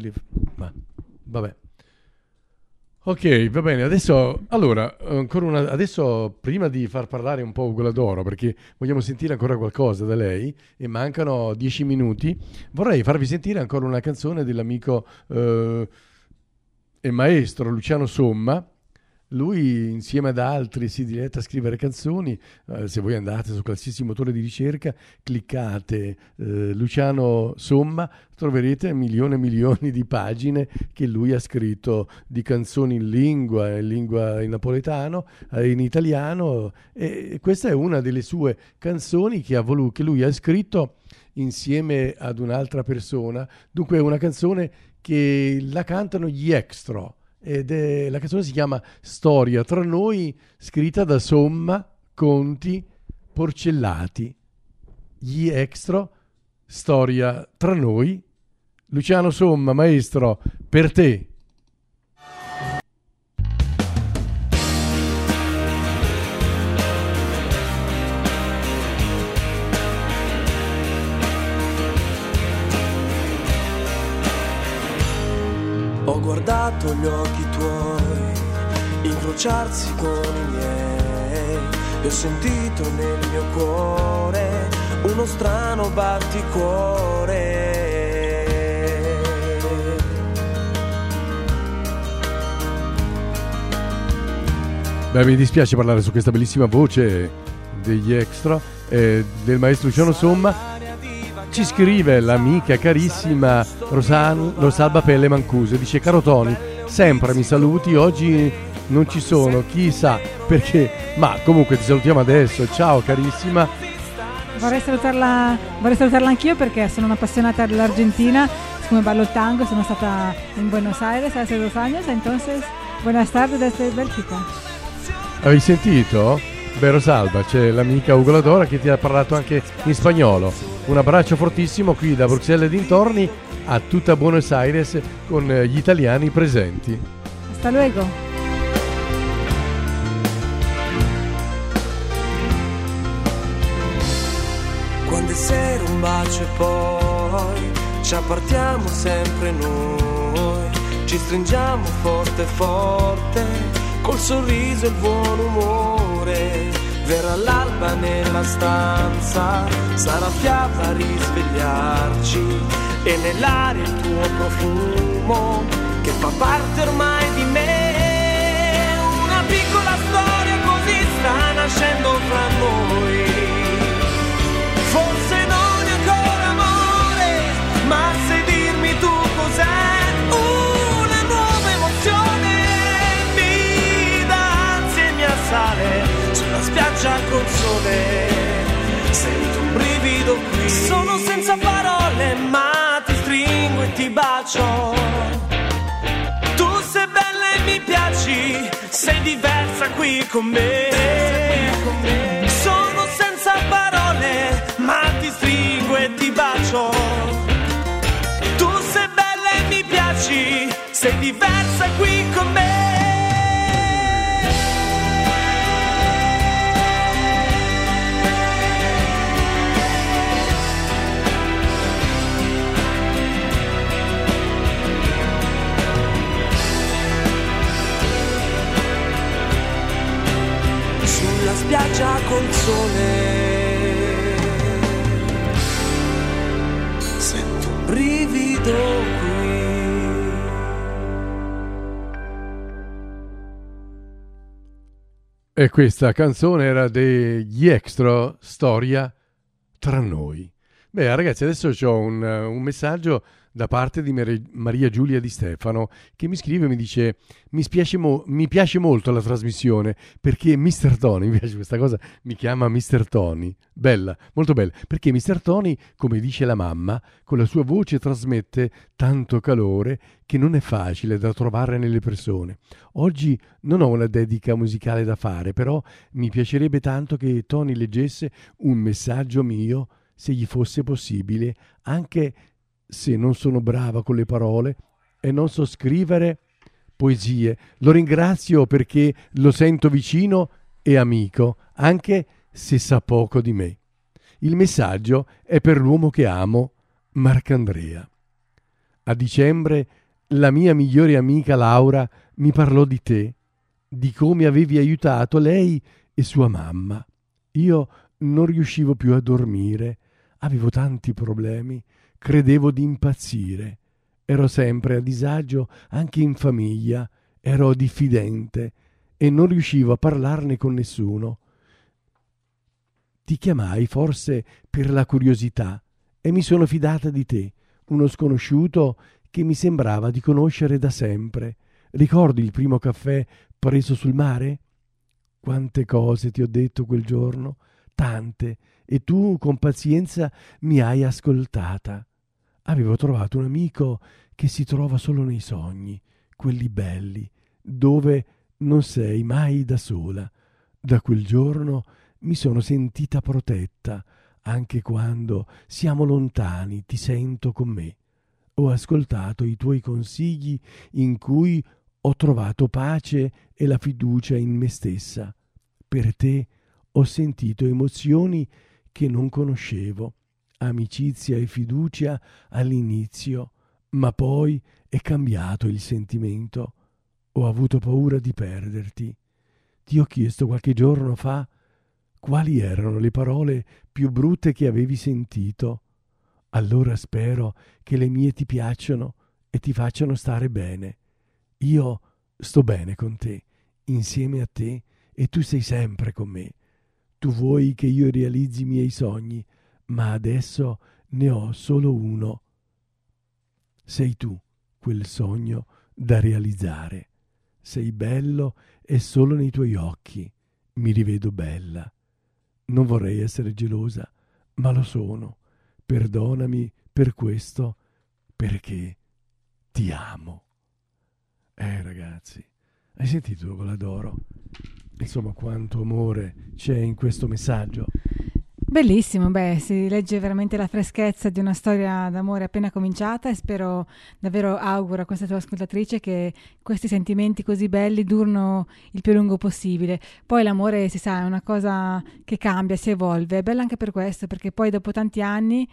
Vabbè. Ok, va bene, adesso adesso prima di far parlare un po' Ugo La Doro, perché vogliamo sentire ancora qualcosa da lei e mancano 10 minuti, vorrei farvi sentire ancora una canzone dell'amico e maestro Luciano Somma, Lui insieme ad altri si diletta a scrivere canzoni. Se voi andate su qualsiasi motore di ricerca, cliccate Luciano Somma, troverete milioni e milioni di pagine che lui ha scritto di canzoni in lingua in napoletano, in italiano, e questa è una delle sue canzoni che lui ha scritto insieme ad un'altra persona. Dunque è una canzone che la cantano gli Extra. La canzone si chiama Storia tra noi, scritta da Somma, Conti, Porcellati. Gli Extra, Storia tra noi. Luciano Somma, maestro, per te. Ho guardato gli occhi tuoi incrociarsi con i miei e ho sentito nel mio cuore uno strano batticuore. Beh, mi dispiace parlare su questa bellissima voce degli Extra, del maestro Luciano Somma. Ci scrive l'amica carissima Rosalba Pelle Mancuso, dice: caro Tony, sempre mi saluti, oggi non ci sono, chissà perché, ma comunque ti salutiamo adesso. Ciao carissima. Vorrei salutarla anch'io perché sono un'appassionata dell'Argentina, siccome ballo il tango, sono stata in Buenos Aires hace 2 años, entonces buenas tardes desde Bélgica. Avevi sentito? Beh, Rosalba, c'è l'amica Ugoladora che ti ha parlato anche in spagnolo. Un abbraccio fortissimo qui da Bruxelles e dintorni a tutta Buenos Aires con gli italiani presenti. Hasta luego. Quando è sera un bacio e poi ci appartiamo sempre noi, ci stringiamo forte forte col sorriso e il buon umore. Verrà l'alba nella stanza, sarà fiata a risvegliarci e nell'aria il tuo profumo che fa parte ormai di me. Una piccola storia così sta nascendo fra noi. Forse non è ancora amore, ma sai dirmi tu cos'è? Una nuova emozione mi dà ansia e mi assale. Sulla spiaggia col sole sento un brivido qui. Sono senza parole ma ti stringo e ti bacio. Tu sei bella e mi piaci, sei diversa qui con me. Sono senza parole ma ti stringo e ti bacio. Tu sei bella e mi piaci, sei diversa qui con me. Sulla spiaggia col sole sento un brivido qui. E questa canzone era degli Extra, Storia tra noi. Beh ragazzi, adesso ho un messaggio da parte di Maria Giulia Di Stefano che mi scrive e mi dice: mi piace molto la trasmissione perché Mr. Tony, mi piace questa cosa, mi chiama Mr. Tony, bella, molto bella, perché Mr. Tony, come dice la mamma, con la sua voce trasmette tanto calore che non è facile da trovare nelle persone. Oggi non ho una dedica musicale da fare, però mi piacerebbe tanto che Tony leggesse un messaggio mio, se gli fosse possibile, anche se non sono brava con le parole e non so scrivere poesie. Lo ringrazio perché lo sento vicino e amico, anche se sa poco di me. Il messaggio è per l'uomo che amo, Marcandrea. A dicembre la mia migliore amica Laura mi parlò di te, di come avevi aiutato lei e sua mamma. Io non riuscivo più a dormire, avevo tanti problemi, credevo di impazzire, ero sempre a disagio anche in famiglia, ero diffidente e non riuscivo a parlarne con nessuno. Ti chiamai forse per la curiosità e mi sono fidata di te, uno sconosciuto che mi sembrava di conoscere da sempre. Ricordi il primo caffè preso sul mare? Quante cose ti ho detto quel giorno, tante, e tu con pazienza mi hai ascoltata. Avevo trovato un amico che si trova solo nei sogni, quelli belli, dove non sei mai da sola. Da quel giorno mi sono sentita protetta, anche quando siamo lontani ti sento con me. Ho ascoltato i tuoi consigli in cui ho trovato pace e la fiducia in me stessa. Per te ho sentito emozioni che non conoscevo, amicizia e fiducia all'inizio, ma poi è cambiato il sentimento. Ho avuto paura di perderti. Ti ho chiesto qualche giorno fa quali erano le parole più brutte che avevi sentito. Allora spero che le mie ti piacciono e ti facciano stare bene. Io sto bene con te, insieme a te, e tu sei sempre con me. Tu vuoi che io realizzi i miei sogni, ma adesso ne ho solo uno. Sei tu quel sogno da realizzare. Sei bello e solo nei tuoi occhi mi rivedo bella. Non vorrei essere gelosa, ma lo sono. Perdonami per questo, perché ti amo. Ragazzi, hai sentito quella d'oro? Insomma, quanto amore c'è in questo messaggio. Bellissimo, si legge veramente la freschezza di una storia d'amore appena cominciata e spero, davvero auguro a questa tua ascoltatrice che questi sentimenti così belli durino il più lungo possibile. Poi l'amore, si sa, è una cosa che cambia, si evolve, è bella anche per questo, perché poi dopo tanti anni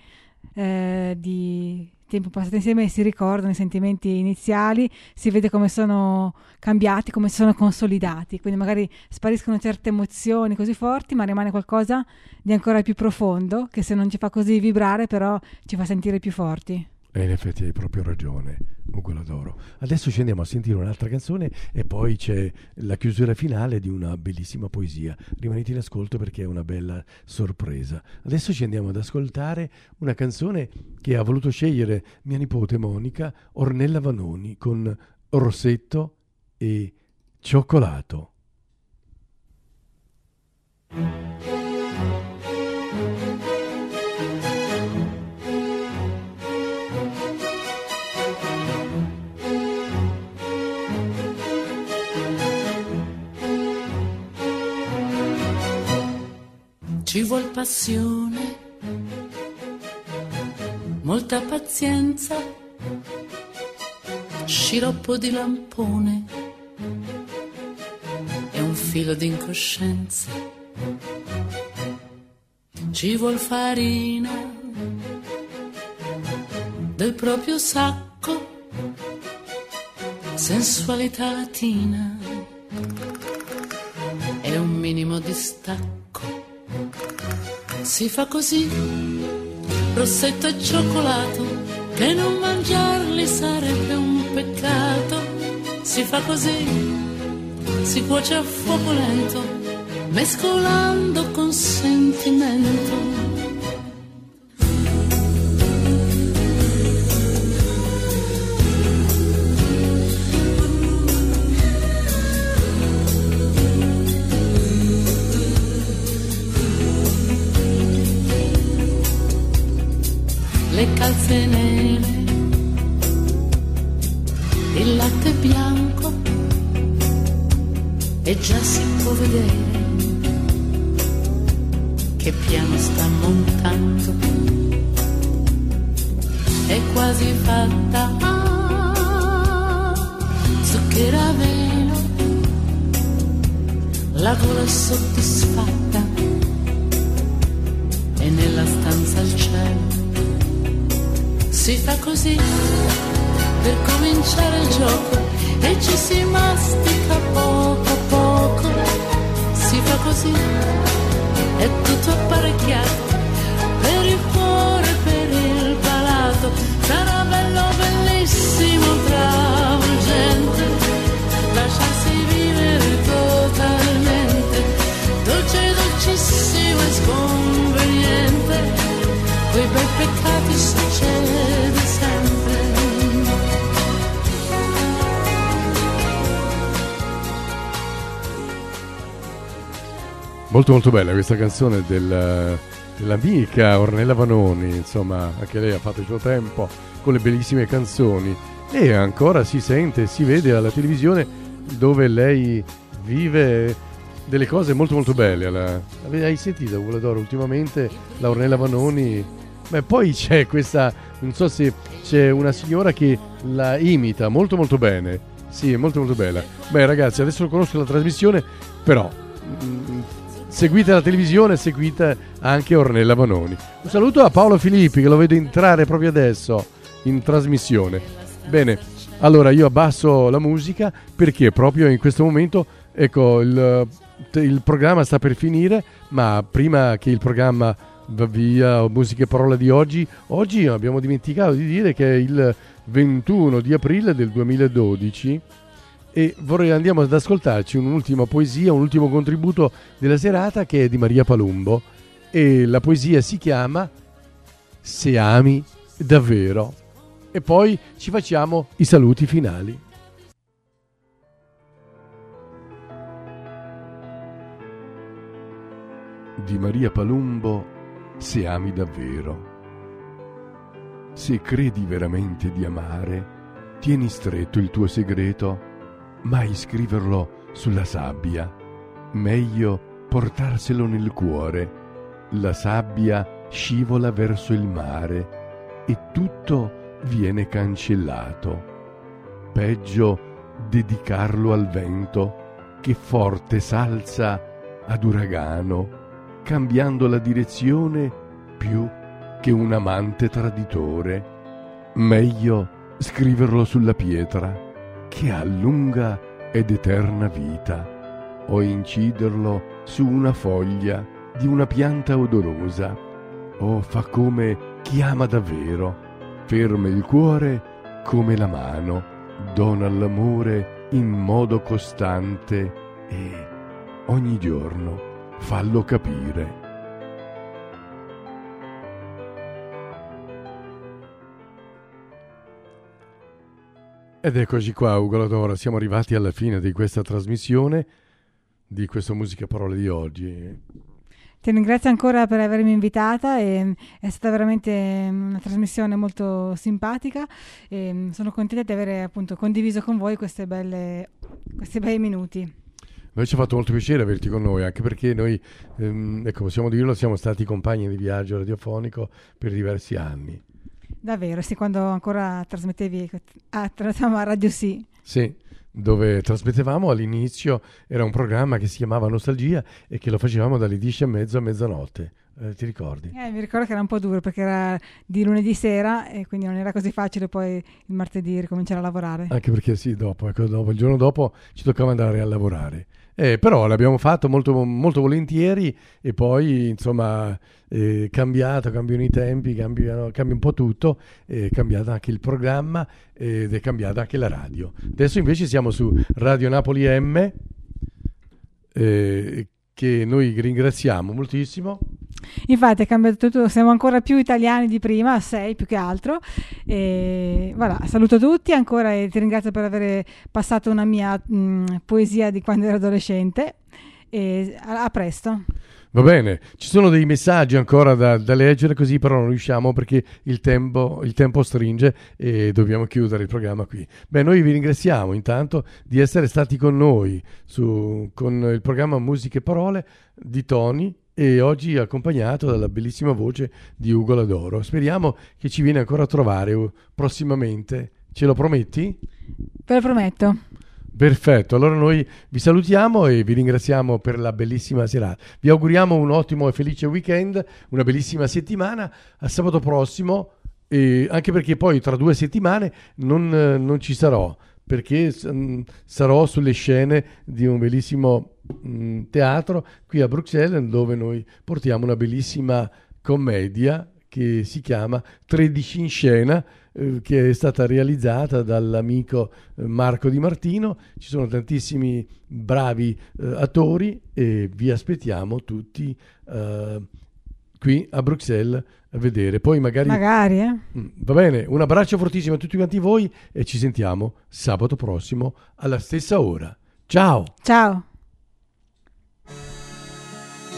di tempo passato insieme si ricordano i sentimenti iniziali, si vede come sono cambiati, come sono consolidati, quindi magari spariscono certe emozioni così forti, ma rimane qualcosa di ancora più profondo che se non ci fa così vibrare però ci fa sentire più forti. E in effetti hai proprio ragione, Ugo Ladoro. Adesso ci andiamo a sentire un'altra canzone e poi c'è la chiusura finale di una bellissima poesia. Rimanete in ascolto perché è una bella sorpresa. Adesso ci andiamo ad ascoltare una canzone che ha voluto scegliere mia nipote Monica, Ornella Vanoni, con Rossetto e Cioccolato. Ci vuol passione, molta pazienza, sciroppo di lampone e un filo di incoscienza. Ci vuol farina del proprio sacco, sensualità latina e un minimo di stacco. Si fa così, rossetto e cioccolato, che non mangiarli sarebbe un peccato. Si fa così, si cuoce a fuoco lento, mescolando con sentimento. Le calze nere, il latte bianco e già si può vedere che piano sta montando, è quasi fatta, zucchero a velo, la gola è soddisfatta e nella stanza il cielo. Si fa così per cominciare il gioco e ci si mastica poco a poco. Si fa così, è tutto apparecchiato per il cuore, per il palato. Sarà bello, bellissimo, travolgente, lasciarsi vivere tutto. Molto molto bella questa canzone dell'amica Ornella Vanoni, insomma anche lei ha fatto il suo tempo con le bellissime canzoni e ancora si sente, si vede alla televisione dove lei vive delle cose molto molto belle. Hai sentito Ugola d'Oro ultimamente la Ornella Vanoni? Beh, poi c'è questa, non so se c'è una signora che la imita molto molto bene, sì, è molto molto bella. Beh ragazzi, adesso conosco la trasmissione, però seguite la televisione, seguite anche Ornella Vanoni. Un saluto a Paolo Filippi che lo vedo entrare proprio adesso in trasmissione. Bene, allora io abbasso la musica perché proprio in questo momento, ecco, il programma sta per finire, ma prima che il programma va via, Musica e Parole di oggi abbiamo dimenticato di dire che è il 21 di aprile del 2012 e andiamo ad ascoltarci un'ultima poesia, un ultimo contributo della serata che è di Maria Palumbo e la poesia si chiama Se ami davvero e poi ci facciamo i saluti finali. Di Maria Palumbo, Se ami davvero. Se credi veramente di amare, tieni stretto il tuo segreto, mai scriverlo sulla sabbia, meglio portarselo nel cuore. La sabbia scivola verso il mare e tutto viene cancellato. Peggio dedicarlo al vento che forte s'alza ad uragano, cambiando la direzione più che un amante traditore. Meglio scriverlo sulla pietra che ha lunga ed eterna vita, o inciderlo su una foglia di una pianta odorosa, o fa come chi ama davvero, ferma il cuore come la mano, dona all'amore in modo costante e ogni giorno fallo capire. Ed eccoci qua, Ugola d'Oro, siamo arrivati alla fine di questa trasmissione, di questa Musica e Parole di oggi. Ti ringrazio ancora per avermi invitata, è stata veramente una trasmissione molto simpatica e sono contenta di aver appunto condiviso con voi questi bei minuti. Noi ci ha fatto molto piacere averti con noi, anche perché noi, ecco, possiamo dirlo, siamo stati compagni di viaggio radiofonico per diversi anni. Davvero, sì, quando ancora trasmettevi a Radio Sì. Sì, dove trasmettevamo all'inizio, era un programma che si chiamava Nostalgia e che lo facevamo dalle 10:30 a mezzanotte. Ti ricordi? Mi ricordo che era un po' duro perché era di lunedì sera e quindi non era così facile poi il martedì ricominciare a lavorare. Anche perché sì, il giorno dopo ci toccava andare a lavorare. Però l'abbiamo fatto molto, molto volentieri e poi insomma cambiano i tempi, cambia un po' tutto, è cambiato anche il programma ed è cambiata anche la radio. Adesso invece siamo su Radio Napoli M, che noi ringraziamo moltissimo. Infatti è cambiato tutto, siamo ancora più italiani di prima, 6 più che altro. E voilà, saluto tutti ancora e ti ringrazio per aver passato una mia poesia di quando ero adolescente e a presto. Va bene, ci sono dei messaggi ancora da leggere, così però non riusciamo perché il tempo stringe e dobbiamo chiudere il programma qui. Beh, noi vi ringraziamo intanto di essere stati con noi con il programma Musica e Parole di Tony e oggi accompagnato dalla bellissima voce di Ugola d'Oro. Speriamo che ci viene ancora a trovare prossimamente. Ce lo prometti? Ve lo prometto. Perfetto, allora noi vi salutiamo e vi ringraziamo per la bellissima serata. Vi auguriamo un ottimo e felice weekend, una bellissima settimana, a sabato prossimo, anche perché poi tra 2 settimane non ci sarò, perché sarò sulle scene di un bellissimo teatro qui a Bruxelles, dove noi portiamo una bellissima commedia che si chiama 13 in scena, che è stata realizzata dall'amico Marco Di Martino. Ci sono tantissimi bravi attori e vi aspettiamo tutti qui a Bruxelles a vedere. Poi magari va bene, un abbraccio fortissimo a tutti quanti voi e ci sentiamo sabato prossimo alla stessa ora. Ciao.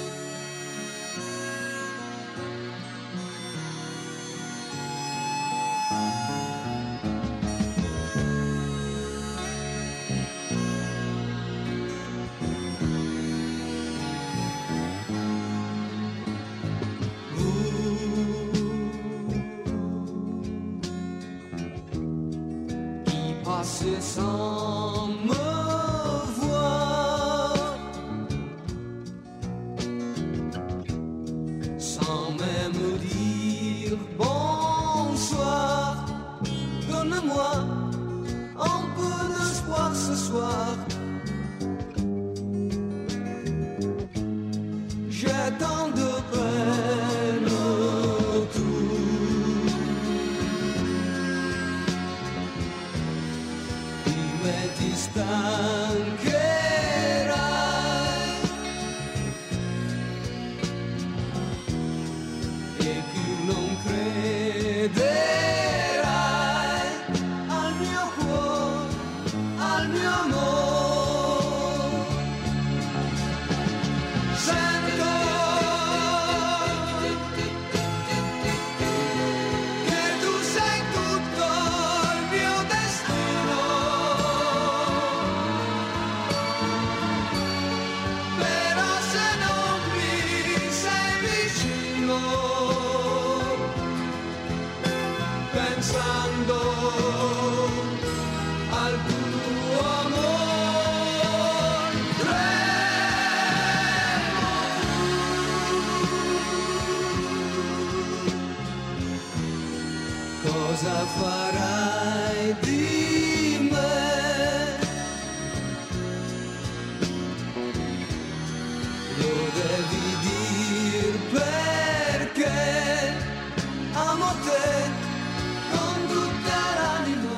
passer sans me voir, sans même dire bonsoir. Donne-moi un peu d'espoir ce soir. J'ai tant de peine autour. Dimmi ti stancherai e più non crederai al mio cuore, al mio amore. Sento che tu sei tutto il mio destino, però se non mi sei vicino, pensando al tuo amore, tremo. Cosa farai di me? Lo devi dir perché amo te con tutta l'anima.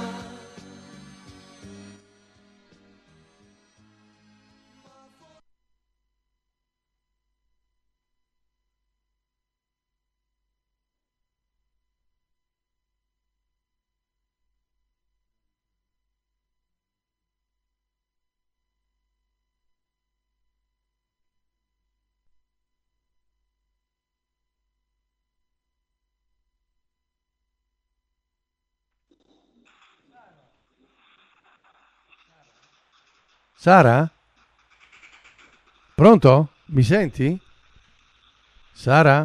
Sara? Pronto? Mi senti? Sara?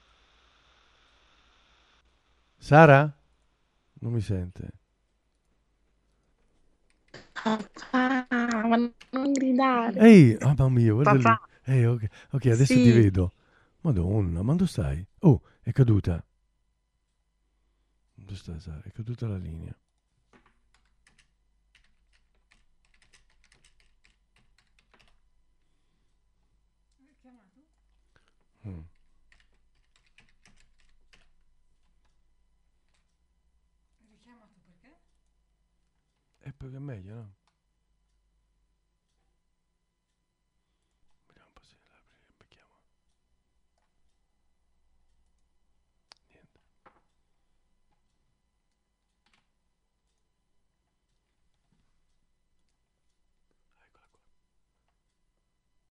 Sara? Non mi sente. Papà, ma non gridare. Ehi, oh, mamma mia, guarda lì. Papà. Ok, ok, adesso Sì. ti vedo. Madonna, ma dove stai? Oh, è caduta. Dove stai, Sara? È caduta la linea. Mm. Perché è meglio, no?